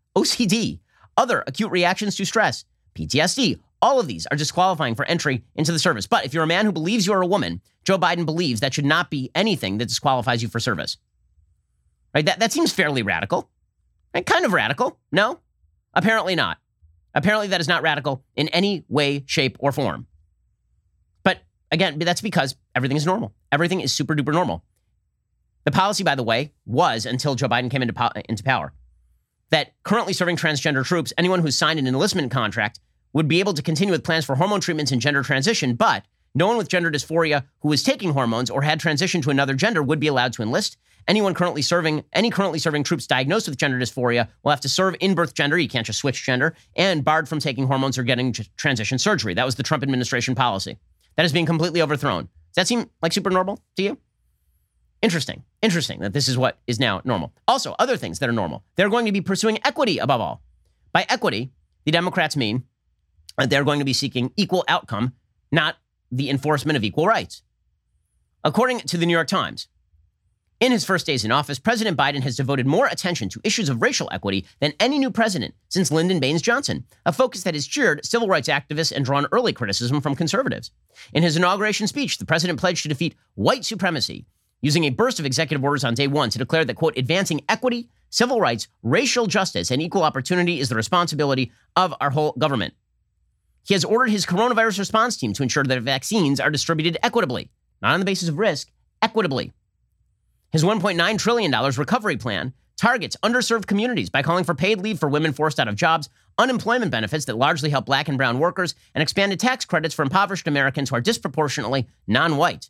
other acute reactions to stress, PTSD, all of these are disqualifying for entry into the service. But if you're a man who believes you're a woman, Joe Biden believes that should not be anything that disqualifies you for service. Right? That seems fairly radical. Right? Kind of radical. No? Apparently not. Apparently that is not radical in any way, shape, or form. But again, that's because everything is normal. Everything is super duper normal. The policy, by the way, was, until Joe Biden came into power, that currently serving transgender troops, anyone who's signed an enlistment contract, would be able to continue with plans for hormone treatments and gender transition, but no one with gender dysphoria who was taking hormones or had transitioned to another gender would be allowed to enlist. Any currently serving troops diagnosed with gender dysphoria will have to serve in birth gender. You can't just switch gender, and barred from taking hormones or getting transition surgery. That was the Trump administration policy. That is being completely overthrown. Does that seem like super normal to you? Interesting that this is what is now normal. Also, other things that are normal. They're going to be pursuing equity above all. By equity, the Democrats mean they're going to be seeking equal outcome, not the enforcement of equal rights. According to the New York Times, In his first days in office, President Biden has devoted more attention to issues of racial equity than any new president since Lyndon Baines Johnson, a focus that has cheered civil rights activists and drawn early criticism from conservatives. In his inauguration speech, the president pledged to defeat white supremacy, using a burst of executive orders on day one to declare that, quote, advancing equity, civil rights, racial justice, and equal opportunity is the responsibility of our whole government. He has ordered his coronavirus response team to ensure that vaccines are distributed equitably, not on the basis of risk, equitably. His $1.9 trillion recovery plan targets underserved communities by calling for paid leave for women forced out of jobs, unemployment benefits that largely help black and brown workers, and expanded tax credits for impoverished Americans who are disproportionately non-white.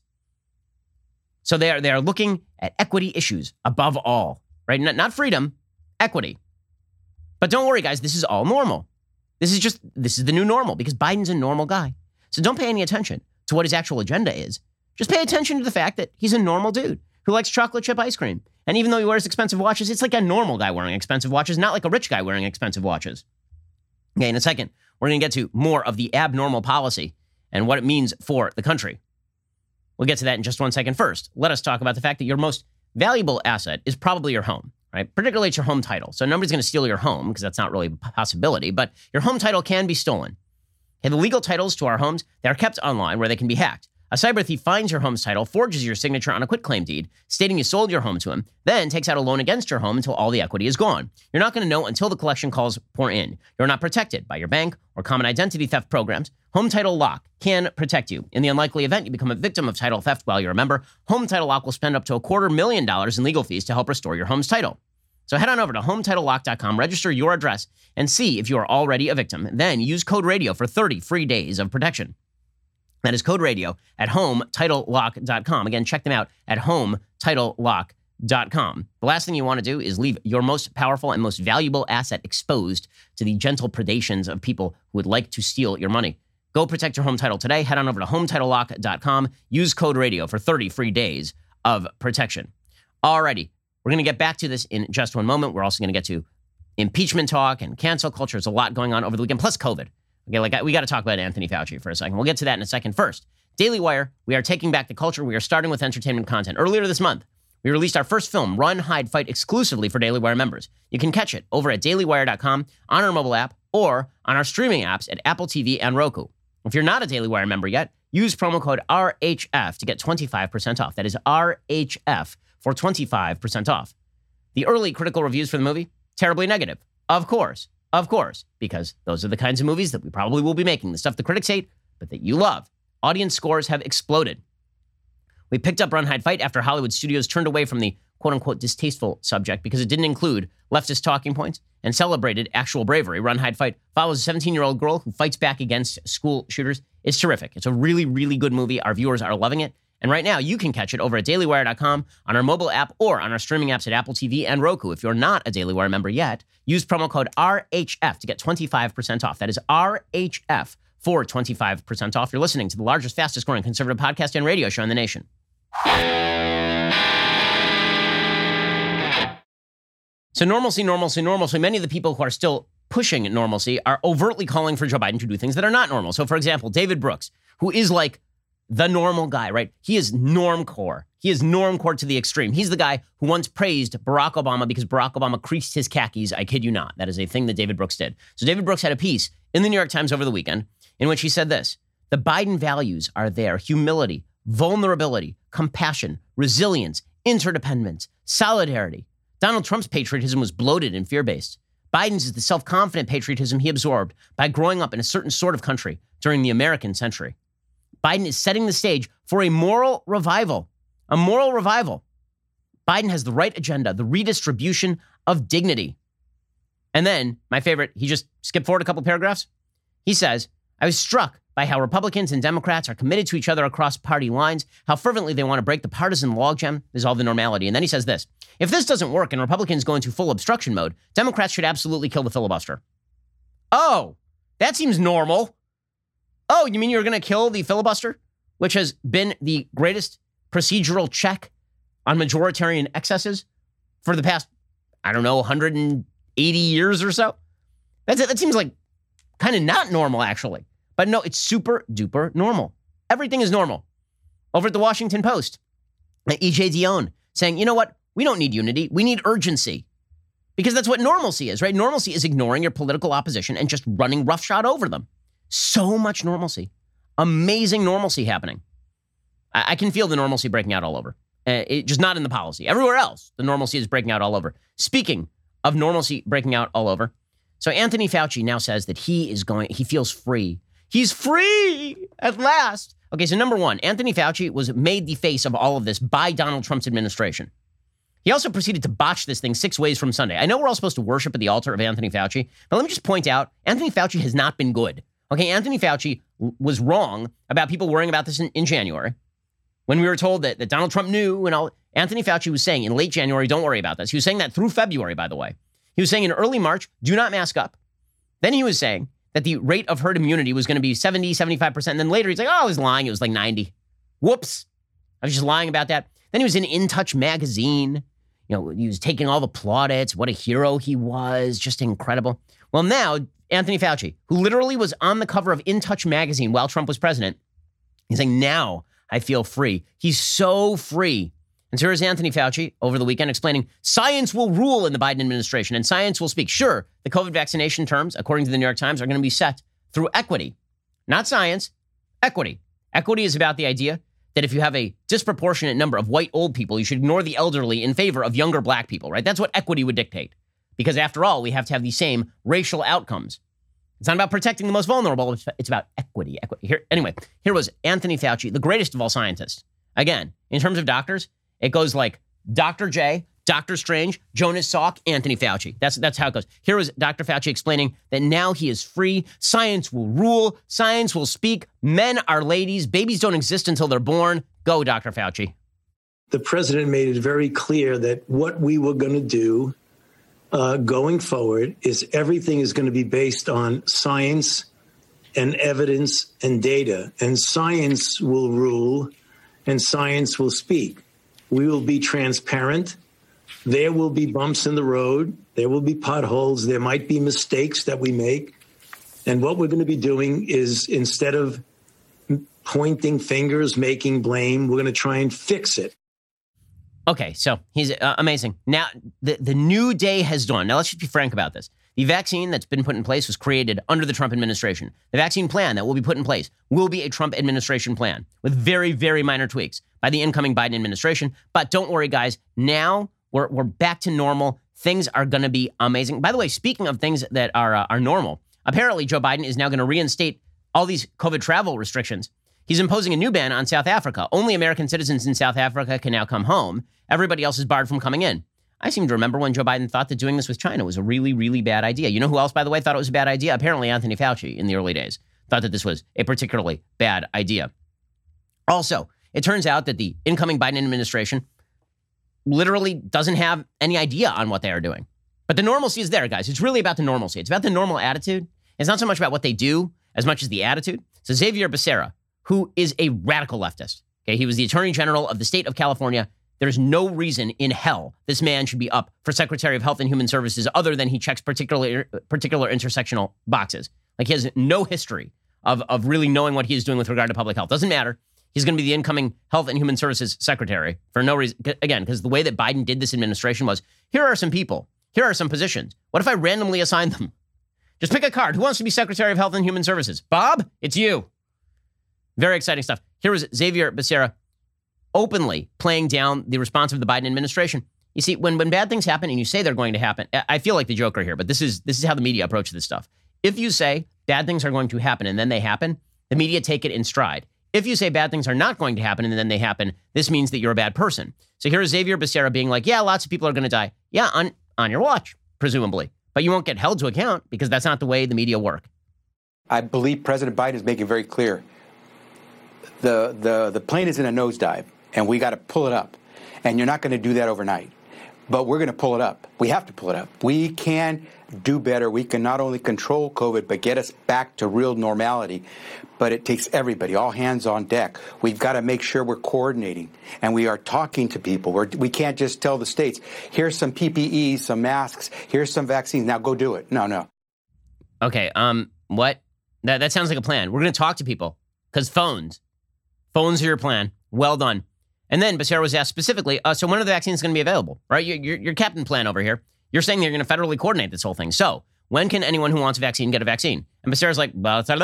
So they are looking at equity issues above all, right? Not freedom, equity. But don't worry, guys, this is all normal. This is the new normal because Biden's a normal guy. So don't pay any attention to what his actual agenda is. Just pay attention to the fact that he's a normal dude who likes chocolate chip ice cream. And even though he wears expensive watches, it's like a normal guy wearing expensive watches, not like a rich guy wearing expensive watches. Okay, in a second, we're going to get to more of the abnormal policy and what it means for the country. We'll get to that in just 1 second. First, let us talk about the fact that your most valuable asset is probably your home, right? Particularly it's your home title. So nobody's going to steal your home because that's not really a possibility, but your home title can be stolen. Okay, the legal titles to our homes, they are kept online where they can be hacked. A cyber thief finds your home's title, forges your signature on a quitclaim deed, stating you sold your home to him, then takes out a loan against your home until all the equity is gone. You're not going to know until the collection calls pour in. You're not protected by your bank or common identity theft programs. Home Title Lock can protect you. In the unlikely event you become a victim of title theft while you're a member, Home Title Lock will spend up to $250,000 in legal fees to help restore your home's title. So head on over to HometitleLock.com, register your address, and see if you are already a victim. Then use code RADIO for 30 free days of protection. That is code RADIO at HometitleLock.com. Again, check them out at HometitleLock.com. The last thing you want to do is leave your most powerful and most valuable asset exposed to the gentle predations of people who would like to steal your money. Go protect your home title today. Head on over to HometitleLock.com. Use code RADIO for 30 free days of protection. Alrighty, we're going to get back to this in just one moment. We're also going to get to impeachment talk and cancel culture. There's a lot going on over the weekend, plus COVID. Okay, we got to talk about Anthony Fauci for a second. We'll get to that in a second. First, Daily Wire, we are taking back the culture. We are starting with entertainment content. Earlier this month, we released our first film, Run, Hide, Fight, exclusively for Daily Wire members. You can catch it over at dailywire.com, on our mobile app, or on our streaming apps at Apple TV and Roku. If you're not a Daily Wire member yet, use promo code RHF to get 25% off. That is RHF for 25% off. The early critical reviews for the movie, terribly negative. Of course, because those are the kinds of movies that we probably will be making, the stuff the critics hate, but that you love. Audience scores have exploded. We picked up Run, Hide, Fight after Hollywood studios turned away from the quote-unquote distasteful subject because it didn't include leftist talking points and celebrated actual bravery. Run, Hide, Fight follows a 17-year-old girl who fights back against school shooters. It's terrific. It's a really, really good movie. Our viewers are loving it. And right now, you can catch it over at dailywire.com, on our mobile app, or on our streaming apps at Apple TV and Roku. If you're not a Daily Wire member yet, use promo code RHF to get 25% off. That is RHF for 25% off. You're listening to the largest, fastest growing conservative podcast and radio show in the nation. So normalcy. Many of the people who are still pushing normalcy are overtly calling for Joe Biden to do things that are not normal. So, for example, David Brooks, who is like the normal guy, right? He is normcore. He is normcore to the extreme. He's the guy who once praised Barack Obama because Barack Obama creased his khakis. I kid you not. That is a thing that David Brooks did. So David Brooks had a piece in the New York Times over the weekend in which he said this: the Biden values are there: humility, vulnerability, compassion, resilience, interdependence, solidarity. Donald Trump's patriotism was bloated and fear-based. Biden's is the self-confident patriotism he absorbed by growing up in a certain sort of country during the American century. Biden is setting the stage for a moral revival. A moral revival. Biden has the right agenda, the redistribution of dignity. And then, my favorite, he just skipped forward a couple paragraphs. He says, I was struck by how Republicans and Democrats are committed to each other across party lines, how fervently they want to break the partisan logjam, dissolve the normality. And then he says this: if this doesn't work and Republicans go into full obstruction mode, Democrats should absolutely kill the filibuster. Oh, that seems normal. Oh, you mean you're going to kill the filibuster, which has been the greatest procedural check on majoritarian excesses for the past, 180 years or so? That seems like kind of not normal, actually. But no, it's super duper normal. Everything is normal. Over at the Washington Post, E.J. Dionne saying, you know what? We don't need unity. We need urgency. Because that's what normalcy is, right? Normalcy is ignoring your political opposition and just running roughshod over them. So much normalcy. Amazing normalcy happening. I can feel the normalcy breaking out all over. Just not in the policy. Everywhere else, the normalcy is breaking out all over. Speaking of normalcy breaking out all over, so Anthony Fauci now says that he feels free. He's free at last. Okay, so number one, Anthony Fauci was made the face of all of this by Donald Trump's administration. He also proceeded to botch this thing 6 ways from Sunday. I know we're all supposed to worship at the altar of Anthony Fauci, but let me just point out, Anthony Fauci has not been good. Okay, Anthony Fauci was wrong about people worrying about this in January. When we were told that Donald Trump knew and all, Anthony Fauci was saying in late January, don't worry about this. He was saying that through February, by the way. He was saying in early March, do not mask up. Then he was saying that the rate of herd immunity was going to be 70, 75%. And then later he's like, oh, I was lying. It was like 90. Whoops. I was just lying about that. Then he was in Touch magazine. You know, he was taking all the plaudits. What a hero he was. Just incredible. Well, now, Anthony Fauci, who literally was on the cover of In Touch magazine while Trump was president, he's saying, now I feel free. He's so free. And so here's Anthony Fauci over the weekend explaining science will rule in the Biden administration and science will speak. Sure, the COVID vaccination terms, according to the New York Times, are going to be set through equity, not science, equity. Equity is about the idea that if you have a disproportionate number of white old people, you should ignore the elderly in favor of younger black people, right? That's what equity would dictate. Because after all, we have to have the same racial outcomes. It's not about protecting the most vulnerable. It's about equity. Here was Anthony Fauci, the greatest of all scientists. Again, in terms of doctors, it goes like Dr. J, Dr. Strange, Jonas Salk, Anthony Fauci. That's how it goes. Here was Dr. Fauci explaining that now he is free. Science will rule. Science will speak. Men are ladies. Babies don't exist until they're born. Go, Dr. Fauci. The president made it very clear that what we were going to do going forward is everything is going to be based on science and evidence and data. And science will rule and science will speak. We will be transparent. There will be bumps in the road. There will be potholes. There might be mistakes that we make. And what we're going to be doing is, instead of pointing fingers, making blame, we're going to try and fix it. Okay, so he's amazing. Now, the new day has dawned. Now, let's just be frank about this. The vaccine that's been put in place was created under the Trump administration. The vaccine plan that will be put in place will be a Trump administration plan with very, very minor tweaks by the incoming Biden administration. But don't worry, guys. Now we're back to normal. Things are going to be amazing. By the way, speaking of things that are normal, apparently Joe Biden is now going to reinstate all these COVID travel restrictions. He's imposing a new ban on South Africa. Only American citizens in South Africa can now come home. Everybody else is barred from coming in. I seem to remember when Joe Biden thought that doing this with China was a really, really bad idea. You know who else, by the way, thought it was a bad idea? Apparently Anthony Fauci in the early days thought that this was a particularly bad idea. Also, it turns out that the incoming Biden administration literally doesn't have any idea on what they are doing. But the normalcy is there, guys. It's really about the normalcy. It's about the normal attitude. It's not so much about what they do as much as the attitude. So Xavier Becerra, who is a radical leftist, okay, he was the Attorney General of the state of California. There's no reason in hell this man should be up for Secretary of Health and Human Services other than he checks particular intersectional boxes. Like, he has no history of really knowing what he is doing with regard to public health. Doesn't matter. He's going to be the incoming Health and Human Services Secretary for no reason. Again, because the way that Biden did this administration was, here are some people. Here are some positions. What if I randomly assign them? Just pick a card. Who wants to be Secretary of Health and Human Services? Bob, it's you. Very exciting stuff. Here was Xavier Becerra openly playing down the response of the Biden administration. You see, when bad things happen and you say they're going to happen, I feel like the Joker here, but this is how the media approach this stuff. If you say bad things are going to happen and then they happen, the media take it in stride. If you say bad things are not going to happen and then they happen, this means that you're a bad person. So here's Xavier Becerra being like, yeah, lots of people are going to die. Yeah, on your watch, presumably. But you won't get held to account because that's not the way the media work. I believe President Biden is making very clear. The plane is in a nosedive, and we got to pull it up. And you're not going to do that overnight. But we're going to pull it up. We have to pull it up. We can do better. We can not only control COVID, but get us back to real normality. But it takes everybody, all hands on deck. We've got to make sure we're coordinating, and we are talking to people. We can't just tell the states, here's some PPE, some masks, here's some vaccines. Now go do it. No. Okay, what? That sounds like a plan. We're going to talk to people because phones are your plan. Well done. And then Becerra was asked specifically, so when are the vaccines going to be available? Right? Your captain plan over here. You're saying they're going to federally coordinate this whole thing. So when can anyone who wants a vaccine get a vaccine? And Becerra's like, well, it's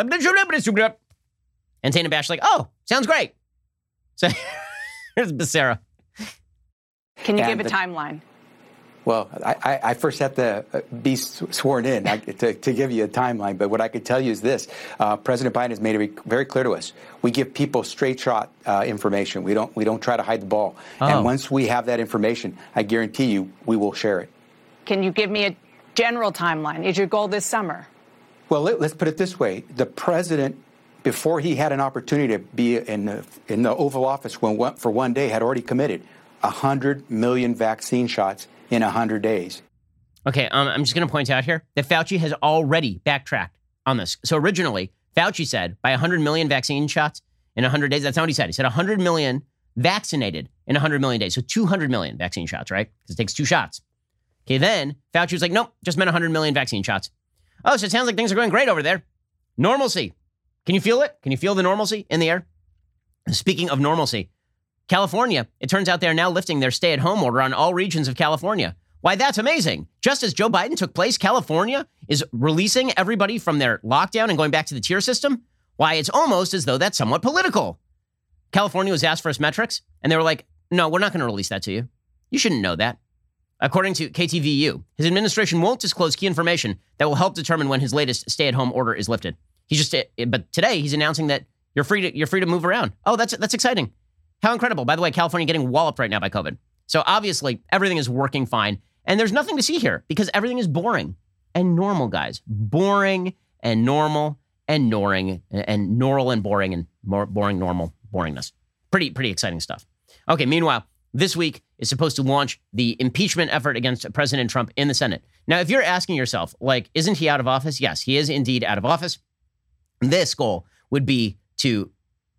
and Dana Bash like, oh, sounds great. So here's Becerra. Can you give a timeline? Well, I first have to be sworn in to give you a timeline. But what I could tell you is this. President Biden has made it very clear to us. We give people straight shot information. We don't try to hide the ball. Oh. And once we have that information, I guarantee you we will share it. Can you give me a general timeline? Is your goal this summer? Well, let's put it this way. The president, before he had an opportunity to be in the Oval Office for one day, had already committed 100 million vaccine shots in 100 days. Okay, I'm just going to point out here that Fauci has already backtracked on this. So originally, Fauci said by 100 million vaccine shots in 100 days. That's not what he said. He said 100 million vaccinated in 100 million days. So 200 million vaccine shots, right? Because it takes 2 shots. Okay, then Fauci was like, nope, just meant 100 million vaccine shots. Oh, so it sounds like things are going great over there. Normalcy. Can you feel it? Can you feel the normalcy in the air? Speaking of normalcy, California, it turns out they're now lifting their stay-at-home order on all regions of California. Why, that's amazing. Just as Joe Biden took place, California is releasing everybody from their lockdown and going back to the tier system. Why, it's almost as though that's somewhat political. California was asked for its metrics, and they were like, no, we're not going to release that to you. You shouldn't know that. According to KTVU, his administration won't disclose key information that will help determine when his latest stay-at-home order is lifted. But today he's announcing that you're free to move around. Oh, that's exciting. How incredible. By the way, California getting walloped right now by COVID. So obviously everything is working fine. And there's nothing to see here because everything is boring and normal, guys. Boring and normal and boring and more boring, normal boringness. Pretty exciting stuff. Okay, meanwhile, this week is supposed to launch the impeachment effort against President Trump in the Senate. Now, if you're asking yourself, like, isn't he out of office? Yes, he is indeed out of office. This goal would be to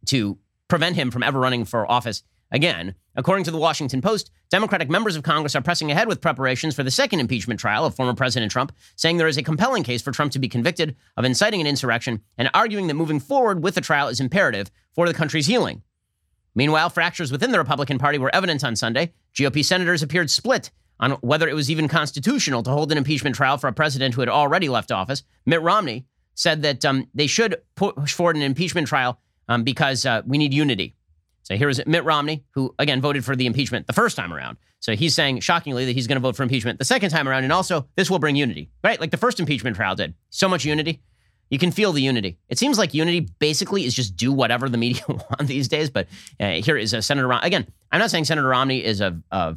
prevent him from ever running for office again. According to the Washington Post, Democratic members of Congress are pressing ahead with preparations for the second impeachment trial of former President Trump, saying there is a compelling case for Trump to be convicted of inciting an insurrection and arguing that moving forward with the trial is imperative for the country's healing. Meanwhile, fractures within the Republican Party were evident on Sunday. GOP senators appeared split on whether it was even constitutional to hold an impeachment trial for a president who had already left office. Mitt Romney said that they should push forward an impeachment trial because we need unity. So here's Mitt Romney, who, again, voted for the impeachment the first time around. So he's saying, shockingly, that he's going to vote for impeachment the second time around. And also, this will bring unity, right? Like the first impeachment trial did. So much unity. You can feel the unity. It seems like unity basically is just do whatever the media want these days. But here is Senator Romney. Again, I'm not saying Senator Romney is a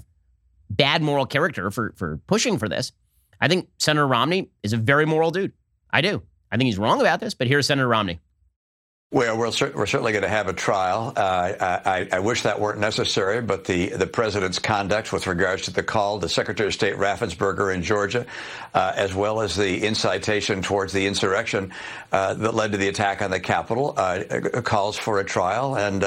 bad moral character for pushing for this. I think Senator Romney is a very moral dude. I do. I think he's wrong about this, but here's Senator Romney. Well, we're certainly going to have a trial. I wish that weren't necessary, but the president's conduct with regards to the call to Secretary of State Raffensperger in Georgia, as well as the incitation towards the insurrection that led to the attack on the Capitol, calls for a trial. And,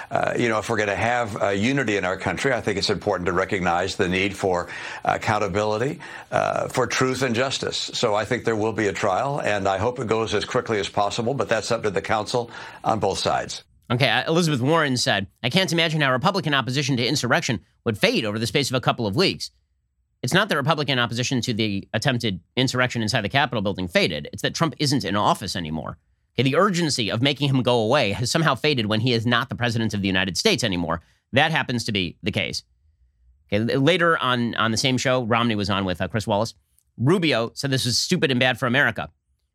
if we're going to have unity in our country, I think it's important to recognize the need for accountability, for truth and justice. So I think there will be a trial, and I hope it goes as quickly as possible, but that's up to the council on both sides. Okay, Elizabeth Warren said, I can't imagine how Republican opposition to insurrection would fade over the space of a couple of weeks. It's not that Republican opposition to the attempted insurrection inside the Capitol building faded. It's that Trump isn't in office anymore. Okay, the urgency of making him go away has somehow faded when he is not the president of the United States anymore. That happens to be the case. Okay, later on the same show, Romney was on with Chris Wallace. Rubio said this was stupid and bad for America.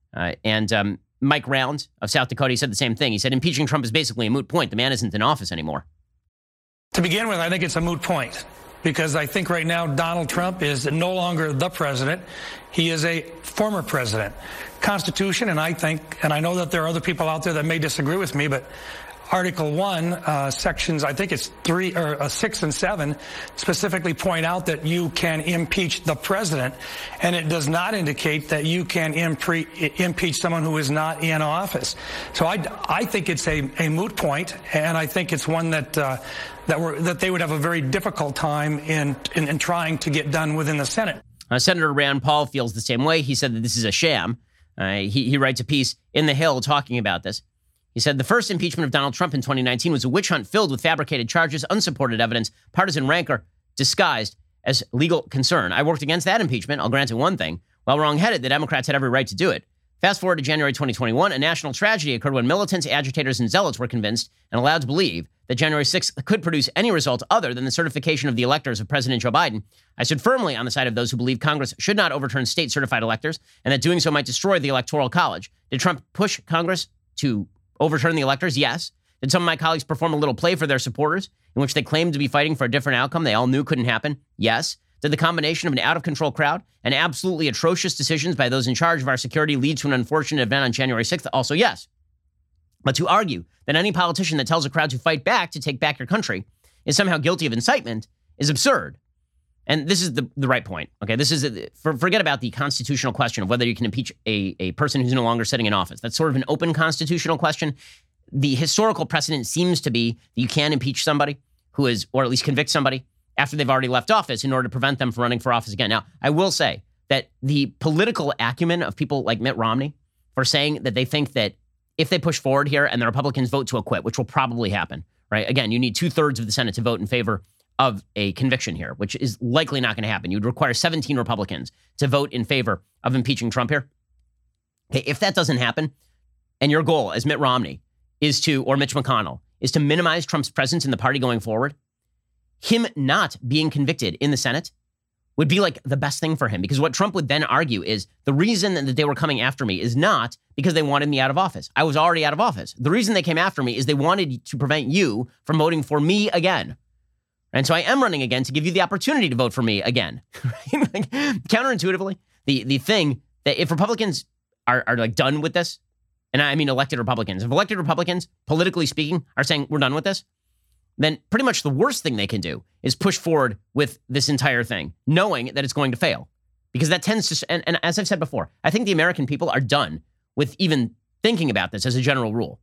And Mike Round of South Dakota, he said the same thing. He said impeaching Trump is basically a moot point. The man isn't in office anymore. To begin with, I think it's a moot point because I think right now Donald Trump is no longer the president. He is a former president. Constitution, and I know that there are other people out there that may disagree with me, but Article 1, sections, I think it's 6 and 7, specifically point out that you can impeach the president, and it does not indicate that you can impeach someone who is not in office. So I think it's a moot point, and I think it's one that they would have a very difficult time in trying to get done within the Senate. Senator Rand Paul feels the same way. He said that this is a sham. He writes a piece in The Hill talking about this. He said the first impeachment of Donald Trump in 2019 was a witch hunt filled with fabricated charges, unsupported evidence, partisan rancor, disguised as legal concern. I worked against that impeachment. I'll grant it one thing. While wrong-headed, the Democrats had every right to do it. Fast forward to January 2021, a national tragedy occurred when militants, agitators, and zealots were convinced and allowed to believe that January 6th could produce any result other than the certification of the electors of President Joe Biden. I stood firmly on the side of those who believe Congress should not overturn state-certified electors and that doing so might destroy the Electoral College. Did Trump push Congress to overturn the electors? Yes. Did some of my colleagues perform a little play for their supporters in which they claimed to be fighting for a different outcome they all knew couldn't happen? Yes. Did the combination of an out-of-control crowd and absolutely atrocious decisions by those in charge of our security lead to an unfortunate event on January 6th? Also, yes. But to argue that any politician that tells a crowd to fight back, to take back your country, is somehow guilty of incitement is absurd. And this is the right point. Okay, this is forget about the constitutional question of whether you can impeach a person who's no longer sitting in office. That's sort of an open constitutional question. The historical precedent seems to be that you can impeach somebody who is, or at least convict somebody after they've already left office in order to prevent them from running for office again. Now, I will say that the political acumen of people like Mitt Romney for saying that they think that if they push forward here and the Republicans vote to acquit, which will probably happen, right? Again, you need 2/3 of the Senate to vote in favor of a conviction here, which is likely not going to happen. You'd require 17 Republicans to vote in favor of impeaching Trump here. Okay, if that doesn't happen, and your goal as Mitt Romney is to, or Mitch McConnell, is to minimize Trump's presence in the party going forward, him not being convicted in the Senate would be like the best thing for him, because what Trump would then argue is the reason that they were coming after me is not because they wanted me out of office. I was already out of office. The reason they came after me is they wanted to prevent you from voting for me again. And so I am running again to give you the opportunity to vote for me again. Right? Like, counterintuitively, the thing that if Republicans are like done with this, and I mean elected Republicans, if elected Republicans, politically speaking, are saying we're done with this, then pretty much the worst thing they can do is push forward with this entire thing, knowing that it's going to fail. Because that tends to, and as I've said before, I think the American people are done with even thinking about this as a general rule.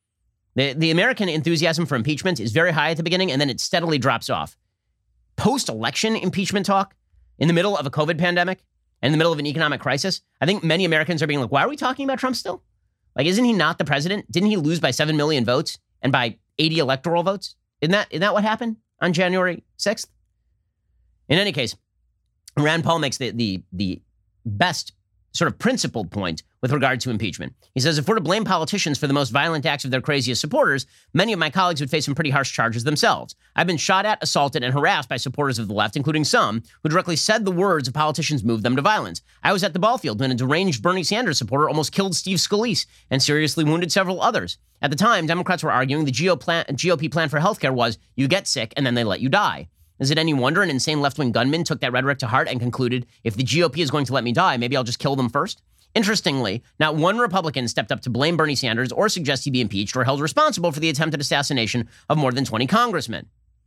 The American enthusiasm for impeachment is very high at the beginning, and then it steadily drops off. Post-election impeachment talk in the middle of a COVID pandemic and in the middle of an economic crisis, I think many Americans are being like, why are we talking about Trump still? Like, isn't he not the president? Didn't he lose by 7 million votes and by 80 electoral votes? Isn't that what happened on January 6th? In any case, Rand Paul makes the best sort of principled point with regard to impeachment. He says, if we're to blame politicians for the most violent acts of their craziest supporters, many of my colleagues would face some pretty harsh charges themselves. I've been shot at, assaulted, and harassed by supporters of the left, including some who directly said the words of politicians moved them to violence. I was at the ball field when a deranged Bernie Sanders supporter almost killed Steve Scalise and seriously wounded several others. At the time, Democrats were arguing the GOP plan for healthcare was you get sick and then they let you die. Is it any wonder an insane left-wing gunman took that rhetoric to heart and concluded, if the GOP is going to let me die, maybe I'll just kill them first? Interestingly, not one Republican stepped up to blame Bernie Sanders or suggest he be impeached or held responsible for the attempted assassination of more than 20 congressmen.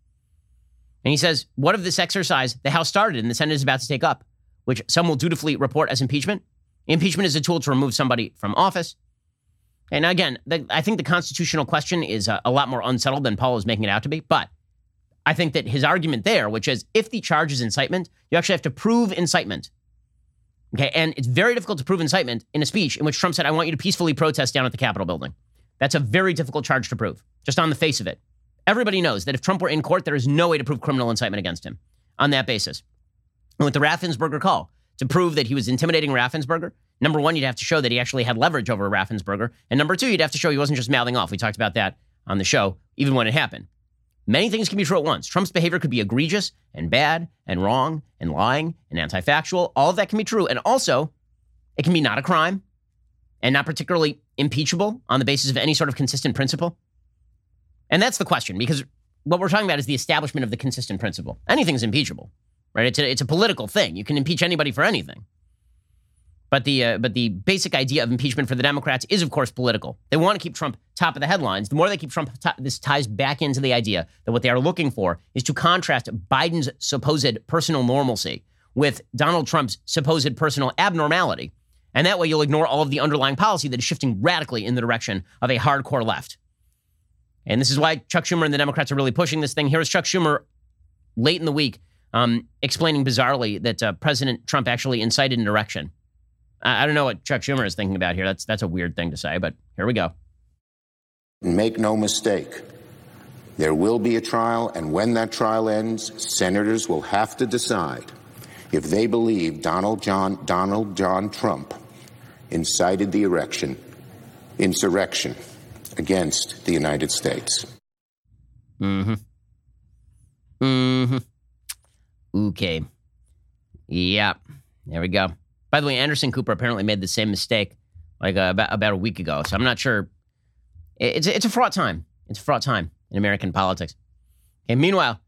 And he says, what of this exercise the House started and the Senate is about to take up, which some will dutifully report as impeachment? Impeachment is a tool to remove somebody from office. And again, I think the constitutional question is a lot more unsettled than Paul is making it out to be, but I think that his argument there, which is if the charge is incitement, you actually have to prove incitement. Okay, and it's very difficult to prove incitement in a speech in which Trump said, I want you to peacefully protest down at the Capitol building. That's a very difficult charge to prove, just on the face of it. Everybody knows that if Trump were in court, there is no way to prove criminal incitement against him on that basis. And with the Raffensperger call, to prove that he was intimidating Raffensperger, number one, you'd have to show that he actually had leverage over Raffensperger. And number two, you'd have to show he wasn't just mouthing off. We talked about that on the show, even when it happened. Many things can be true at once. Trump's behavior could be egregious and bad and wrong and lying and anti-factual. All of that can be true. And also, it can be not a crime and not particularly impeachable on the basis of any sort of consistent principle. And that's the question, because what we're talking about is the establishment of the consistent principle. Anything's impeachable, right? It's a political thing. You can impeach anybody for anything. But the basic idea of impeachment for the Democrats is, of course, political. They want to keep Trump top of the headlines. The more they keep Trump top, this ties back into the idea that what they are looking for is to contrast Biden's supposed personal normalcy with Donald Trump's supposed personal abnormality. And that way you'll ignore all of the underlying policy that is shifting radically in the direction of a hardcore left. And this is why Chuck Schumer and the Democrats are really pushing this thing. Here is Chuck Schumer late in the week explaining bizarrely that President Trump actually incited an erection. I don't know what Chuck Schumer is thinking about here. That's a weird thing to say, but here we go. Make no mistake, there will be a trial, and when that trial ends, senators will have to decide if they believe Donald John Trump incited the insurrection against the United States. Okay. Yeah. There we go. By the way, Anderson Cooper apparently made the same mistake like about a week ago. So I'm not sure. It's a fraught time. It's a fraught time in American politics. And meanwhile,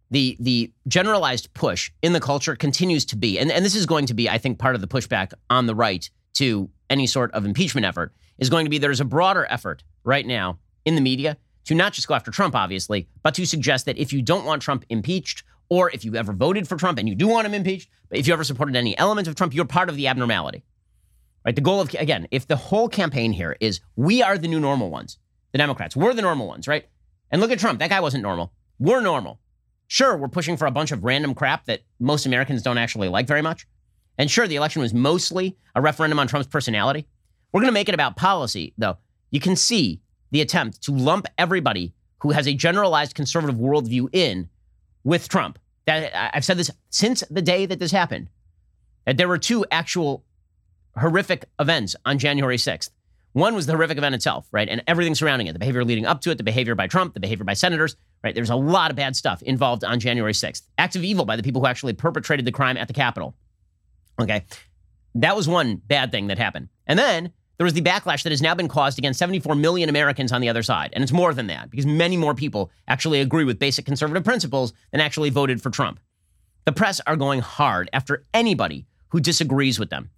the generalized push in the culture continues to be, and this is going to be, I think, part of the pushback on the right to any sort of impeachment effort, is going to be there's a broader effort right now in the media to not just go after Trump, obviously, but to suggest that if you don't want Trump impeached, or if you ever voted for Trump and you do want him impeached, but if you ever supported any element of Trump, you're part of the abnormality. Right? The goal of, again, if the whole campaign here is we are the new normal ones, the Democrats, we're the normal ones, right? And look at Trump. That guy wasn't normal. We're normal. Sure, we're pushing for a bunch of random crap that most Americans don't actually like very much. And sure, the election was mostly a referendum on Trump's personality. We're going to make it about policy, though. You can see the attempt to lump everybody who has a generalized conservative worldview in with Trump. That I've said this since the day that this happened, that there were two actual horrific events on January 6th. One was the horrific event itself, right? And everything surrounding it, the behavior leading up to it, the behavior by Trump, the behavior by senators, right? There's a lot of bad stuff involved on January 6th. Acts of evil by the people who actually perpetrated the crime at the Capitol. Okay. That was one bad thing that happened. And then there was the backlash that has now been caused against 74 million Americans on the other side. And it's more than that, because many more people actually agree with basic conservative principles than actually voted for Trump. The press are going hard after anybody who disagrees with them.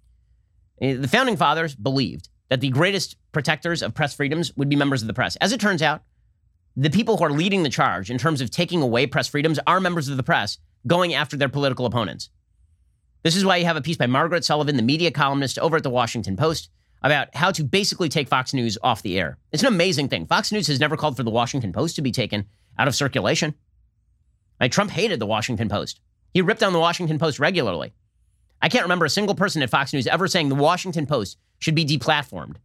The founding fathers believed that the greatest protectors of press freedoms would be members of the press. As it turns out, the people who are leading the charge in terms of taking away press freedoms are members of the press going after their political opponents. This is why you have a piece by Margaret Sullivan, the media columnist over at the Washington Post, about how to basically take Fox News off the air. It's an amazing thing. Fox News has never called for the Washington Post to be taken out of circulation. Like, Trump hated the Washington Post. He ripped on the Washington Post regularly. I can't remember a single person at Fox News ever saying the Washington Post should be deplatformed.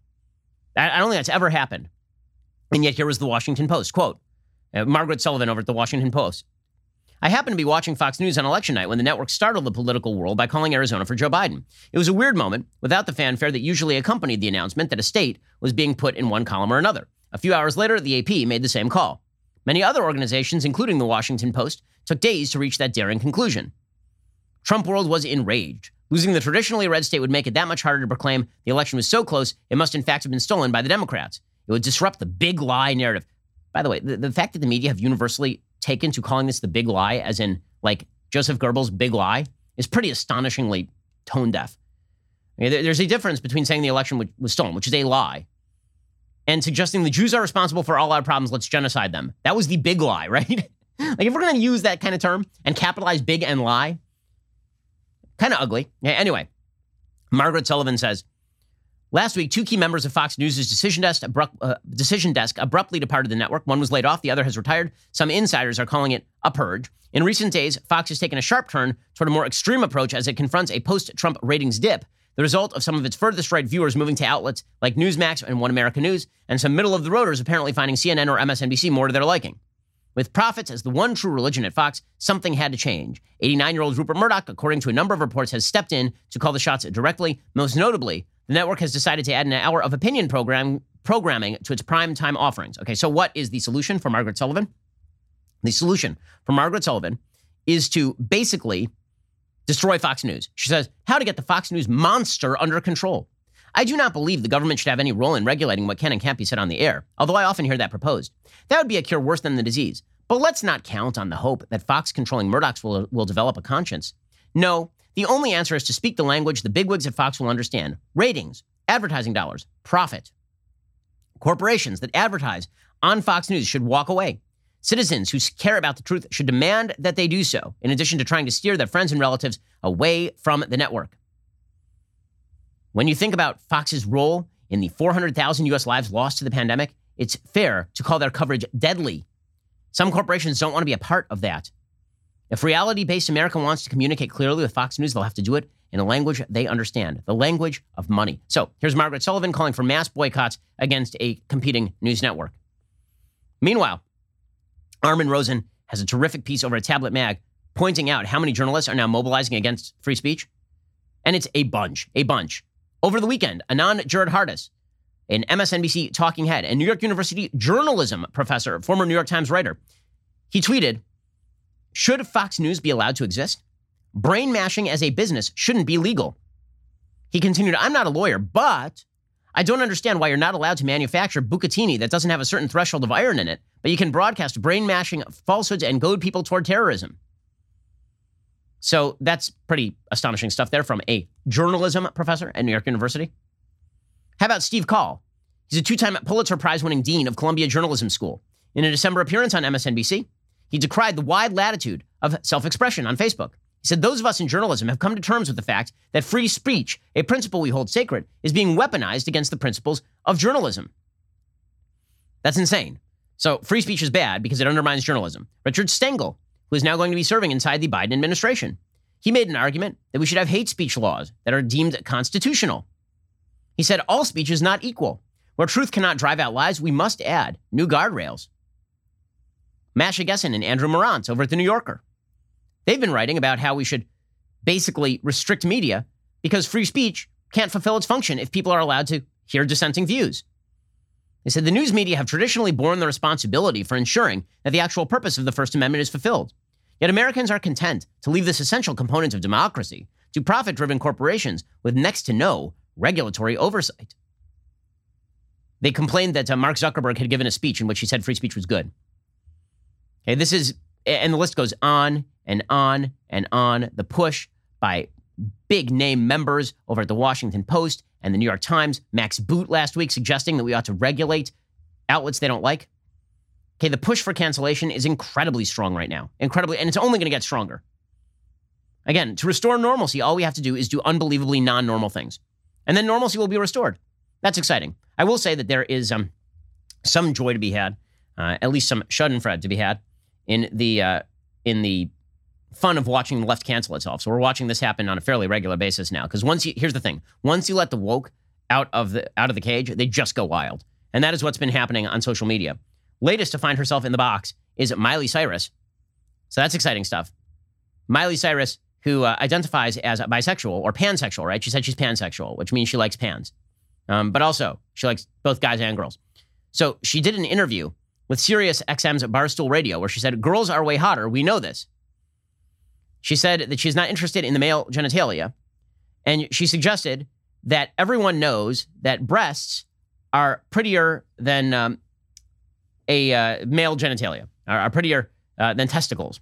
I don't think that's ever happened. And yet here was the Washington Post. Quote, Margaret Sullivan over at the Washington Post. I happened to be watching Fox News on election night when the network startled the political world by calling Arizona for Joe Biden. It was a weird moment without the fanfare that usually accompanied the announcement that a state was being put in one column or another. A few hours later, the AP made the same call. Many other organizations, including the Washington Post, took days to reach that daring conclusion. Trump world was enraged. Losing the traditionally red state would make it that much harder to proclaim the election was so close, it must in fact have been stolen by the Democrats. It would disrupt the big lie narrative. By the way, the fact that the media have universally taken to calling this the big lie, as in, like, Joseph Goebbels' big lie, is pretty astonishingly tone deaf. I mean, there's a difference between saying the election was stolen, which is a lie, and suggesting the Jews are responsible for all our problems, let's genocide them. That was the big lie, right? Like, if we're going to use that kind of term and capitalize big and lie, kind of ugly. Yeah, anyway, Margaret Sullivan says, last week, two key members of Fox News' decision desk abruptly departed the network. One was laid off, the other has retired. Some insiders are calling it a purge. In recent days, Fox has taken a sharp turn toward a more extreme approach as it confronts a post-Trump ratings dip, the result of some of its furthest right viewers moving to outlets like Newsmax and One America News, and some middle-of-the-roaders apparently finding CNN or MSNBC more to their liking. With profits as the one true religion at Fox, something had to change. 89-year-old Rupert Murdoch, according to a number of reports, has stepped in to call the shots directly. Most notably, the network has decided to add an hour of opinion programming to its prime time offerings. Okay, so what is the solution for Margaret Sullivan? The solution for Margaret Sullivan is to basically destroy Fox News. She says, how to get the Fox News monster under control. I do not believe the government should have any role in regulating what can and can't be said on the air, although I often hear that proposed. That would be a cure worse than the disease. But let's not count on the hope that Fox controlling Murdoch's will develop a conscience. No, the only answer is to speak the language the bigwigs at Fox will understand. Ratings, advertising dollars, profit. Corporations that advertise on Fox News should walk away. Citizens who care about the truth should demand that they do so, in addition to trying to steer their friends and relatives away from the network. When you think about Fox's role in the 400,000 U.S. lives lost to the pandemic, it's fair to call their coverage deadly. Some corporations don't want to be a part of that. If reality-based America wants to communicate clearly with Fox News, they'll have to do it in a language they understand, the language of money. So here's Margaret Sullivan calling for mass boycotts against a competing news network. Meanwhile, Armin Rosen has a terrific piece over at Tablet Mag pointing out how many journalists are now mobilizing against free speech. And it's a bunch. Over the weekend, Anand Giridharadas, an MSNBC talking head and New York University journalism professor, former New York Times writer, he tweeted, "Should Fox News be allowed to exist? Brain mashing as a business shouldn't be legal." He continued, "I'm not a lawyer, but I don't understand why you're not allowed to manufacture bucatini that doesn't have a certain threshold of iron in it, but you can broadcast brain-mashing falsehoods and goad people toward terrorism." So that's pretty astonishing stuff there from a journalism professor at New York University. How about Steve Call? He's a two-time Pulitzer Prize-winning dean of Columbia Journalism School. In a December appearance on MSNBC, he decried the wide latitude of self-expression on Facebook. He said, "Those of us in journalism have come to terms with the fact that free speech, a principle we hold sacred, is being weaponized against the principles of journalism." That's insane. So free speech is bad because it undermines journalism. Richard Stengel, who is now going to be serving inside the Biden administration, he made an argument that we should have hate speech laws that are deemed constitutional. He said, "All speech is not equal. Where truth cannot drive out lies, we must add new guardrails." Masha Gessen and Andrew Marantz over at The New Yorker, they've been writing about how we should basically restrict media because free speech can't fulfill its function if people are allowed to hear dissenting views. They said the news media have traditionally borne the responsibility for ensuring that the actual purpose of the First Amendment is fulfilled. Yet Americans are content to leave this essential component of democracy to profit-driven corporations with next to no regulatory oversight. They complained that Mark Zuckerberg had given a speech in which he said free speech was good. Okay, this is, and the list goes on and on and on. The push by big name members over at the Washington Post and the New York Times, Max Boot last week suggesting that we ought to regulate outlets they don't like. Okay, the push for cancellation is incredibly strong right now. Incredibly, and it's only going to get stronger. Again, to restore normalcy, all we have to do is do unbelievably non-normal things. And then normalcy will be restored. That's exciting. I will say that there is some joy to be had, at least some schadenfreude to be had in the fun of watching the left cancel itself. So we're watching this happen on a fairly regular basis now. Because here's the thing: once you let the woke out of the cage, they just go wild, and that is what's been happening on social media. Latest to find herself in the box is Miley Cyrus. So that's exciting stuff. Miley Cyrus, who identifies as bisexual or pansexual, right? She said she's pansexual, which means she likes pans, but also she likes both guys and girls. So she did an interview with Sirius XM's Barstool Radio where she said, "Girls are way hotter. We know this." She said that she's not interested in the male genitalia. And she suggested that everyone knows that breasts are prettier than a male genitalia, are prettier than testicles.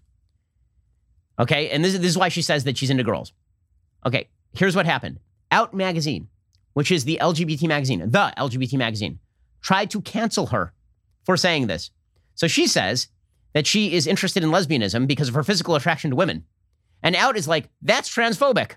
Okay, and this is why she says that she's into girls. Okay, here's what happened. Out Magazine, which is the LGBT magazine, tried to cancel her for saying this. So she says that she is interested in lesbianism because of her physical attraction to women. And Out is like, that's transphobic.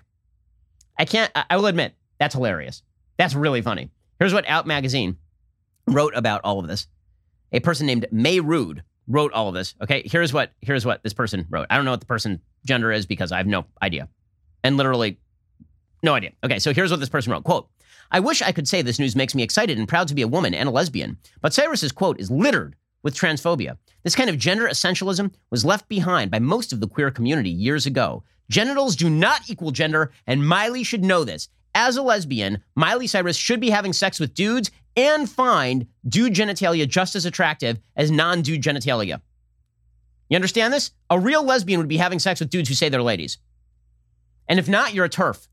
I will admit, that's hilarious. That's really funny. Here's what Out Magazine wrote about all of this. A person named May Rude wrote all of this. Okay, here's what this person wrote. I don't know what the person's gender is because I have no idea. And literally, no idea. Okay, so here's what this person wrote. Quote, "I wish I could say this news makes me excited and proud to be a woman and a lesbian, but Cyrus's quote is littered with transphobia. This kind of gender essentialism was left behind by most of the queer community years ago. Genitals do not equal gender, and Miley should know this. As a lesbian, Miley Cyrus should be having sex with dudes and find dude genitalia just as attractive as non-dude genitalia." You understand this? A real lesbian would be having sex with dudes who say they're ladies. And if not, you're a TERF.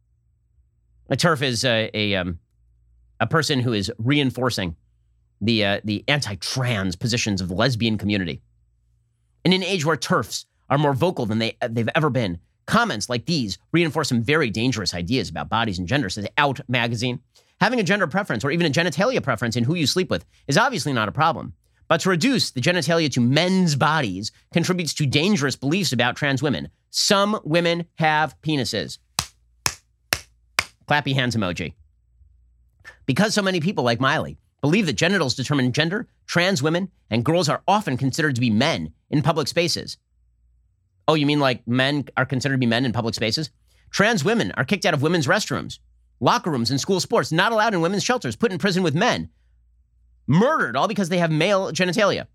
A TERF is a person who is reinforcing the anti-trans positions of the lesbian community. In an age where TERFs are more vocal than they've ever been, comments like these reinforce some very dangerous ideas about bodies and gender, says Out Magazine. Having a gender preference or even a genitalia preference in who you sleep with is obviously not a problem. But to reduce the genitalia to men's bodies contributes to dangerous beliefs about trans women. Some women have penises. Clappy hands emoji. Because so many people like Miley believe that genitals determine gender, trans women and girls are often considered to be men in public spaces. Oh, you mean like men are considered to be men in public spaces? Trans women are kicked out of women's restrooms, locker rooms, and school sports, not allowed in women's shelters, put in prison with men, murdered, all because they have male genitalia.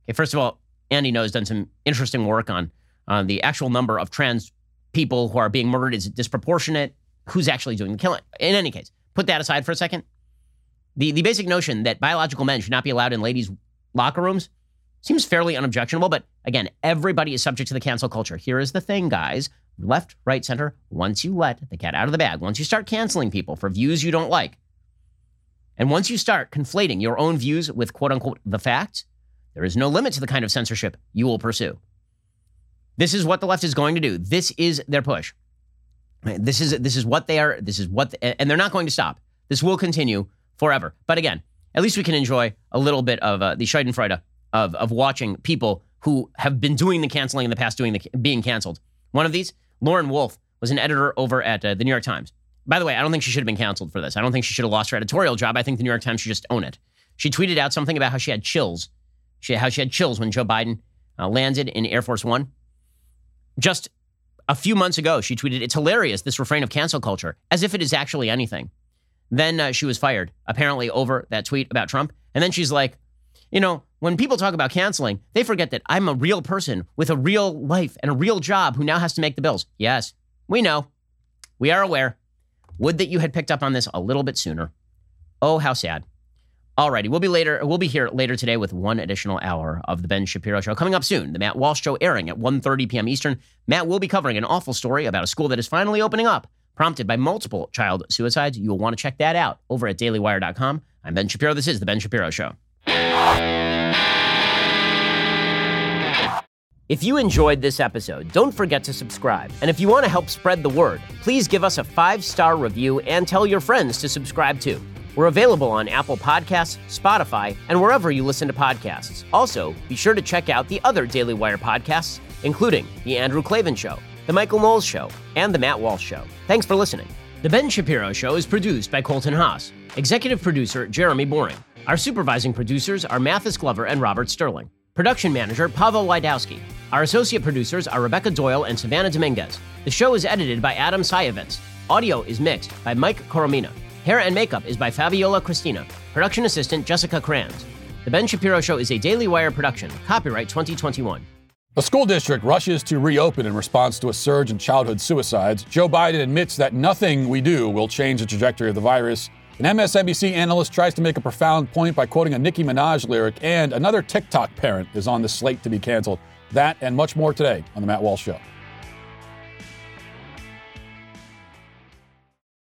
Okay, first of all, Andy Ngo has done some interesting work on the actual number of trans people who are being murdered. Is it disproportionate? Who's actually doing the killing? In any case, put that aside for a second. The basic notion that biological men should not be allowed in ladies' locker rooms seems fairly unobjectionable, but again, everybody is subject to the cancel culture. Here is the thing, guys. Left, right, center. Once you let the cat out of the bag, once you start canceling people for views you don't like, and once you start conflating your own views with quote-unquote the facts, there is no limit to the kind of censorship you will pursue. This is what the left is going to do. This is their push. This is what they are. And they're not going to stop. This will continue forever. But again, at least we can enjoy a little bit of the Schadenfreude of watching people who have been doing the canceling in the past being canceled. One of these, Lauren Wolf, was an editor over at the New York Times. By the way, I don't think she should have been canceled for this. I don't think she should have lost her editorial job. I think the New York Times should just own it. She tweeted out something about how she had chills. How she had chills when Joe Biden landed in Air Force One. Just a few months ago, she tweeted, "It's hilarious, this refrain of cancel culture," as if it is actually anything. Then she was fired, apparently over that tweet about Trump. And then she's like, when people talk about canceling, they forget that I'm a real person with a real life and a real job who now has to make the bills. Yes, we know. We are aware. Would that you had picked up on this a little bit sooner. Oh, how sad. Alrighty, we'll be here later today with one additional hour of the Ben Shapiro Show. Coming up soon, the Matt Walsh Show airing at 1:30 p.m. Eastern. Matt will be covering an awful story about a school that is finally opening up, prompted by multiple child suicides. You will want to check that out over at dailywire.com. I'm Ben Shapiro. This is the Ben Shapiro Show. If you enjoyed this episode, don't forget to subscribe. And if you want to help spread the word, please give us a 5-star review and tell your friends to subscribe too. We're available on Apple Podcasts, Spotify, and wherever you listen to podcasts. Also, be sure to check out the other Daily Wire podcasts, including The Andrew Klavan Show, The Michael Knowles Show, and The Matt Walsh Show. Thanks for listening. The Ben Shapiro Show is produced by Colton Haas. Executive producer, Jeremy Boring. Our supervising producers are Mathis Glover and Robert Sterling. Production manager, Pavel Wydowski. Our associate producers are Rebecca Doyle and Savannah Dominguez. The show is edited by Adam Sayevitz. Audio is mixed by Mike Coromina. Hair and makeup is by Fabiola Cristina. Production assistant, Jessica Kranz. The Ben Shapiro Show is a Daily Wire production. Copyright 2021. A school district rushes to reopen in response to a surge in childhood suicides. Joe Biden admits that nothing we do will change the trajectory of the virus. An MSNBC analyst tries to make a profound point by quoting a Nicki Minaj lyric, and another TikTok parent is on the slate to be canceled. That and much more today on The Matt Walsh Show.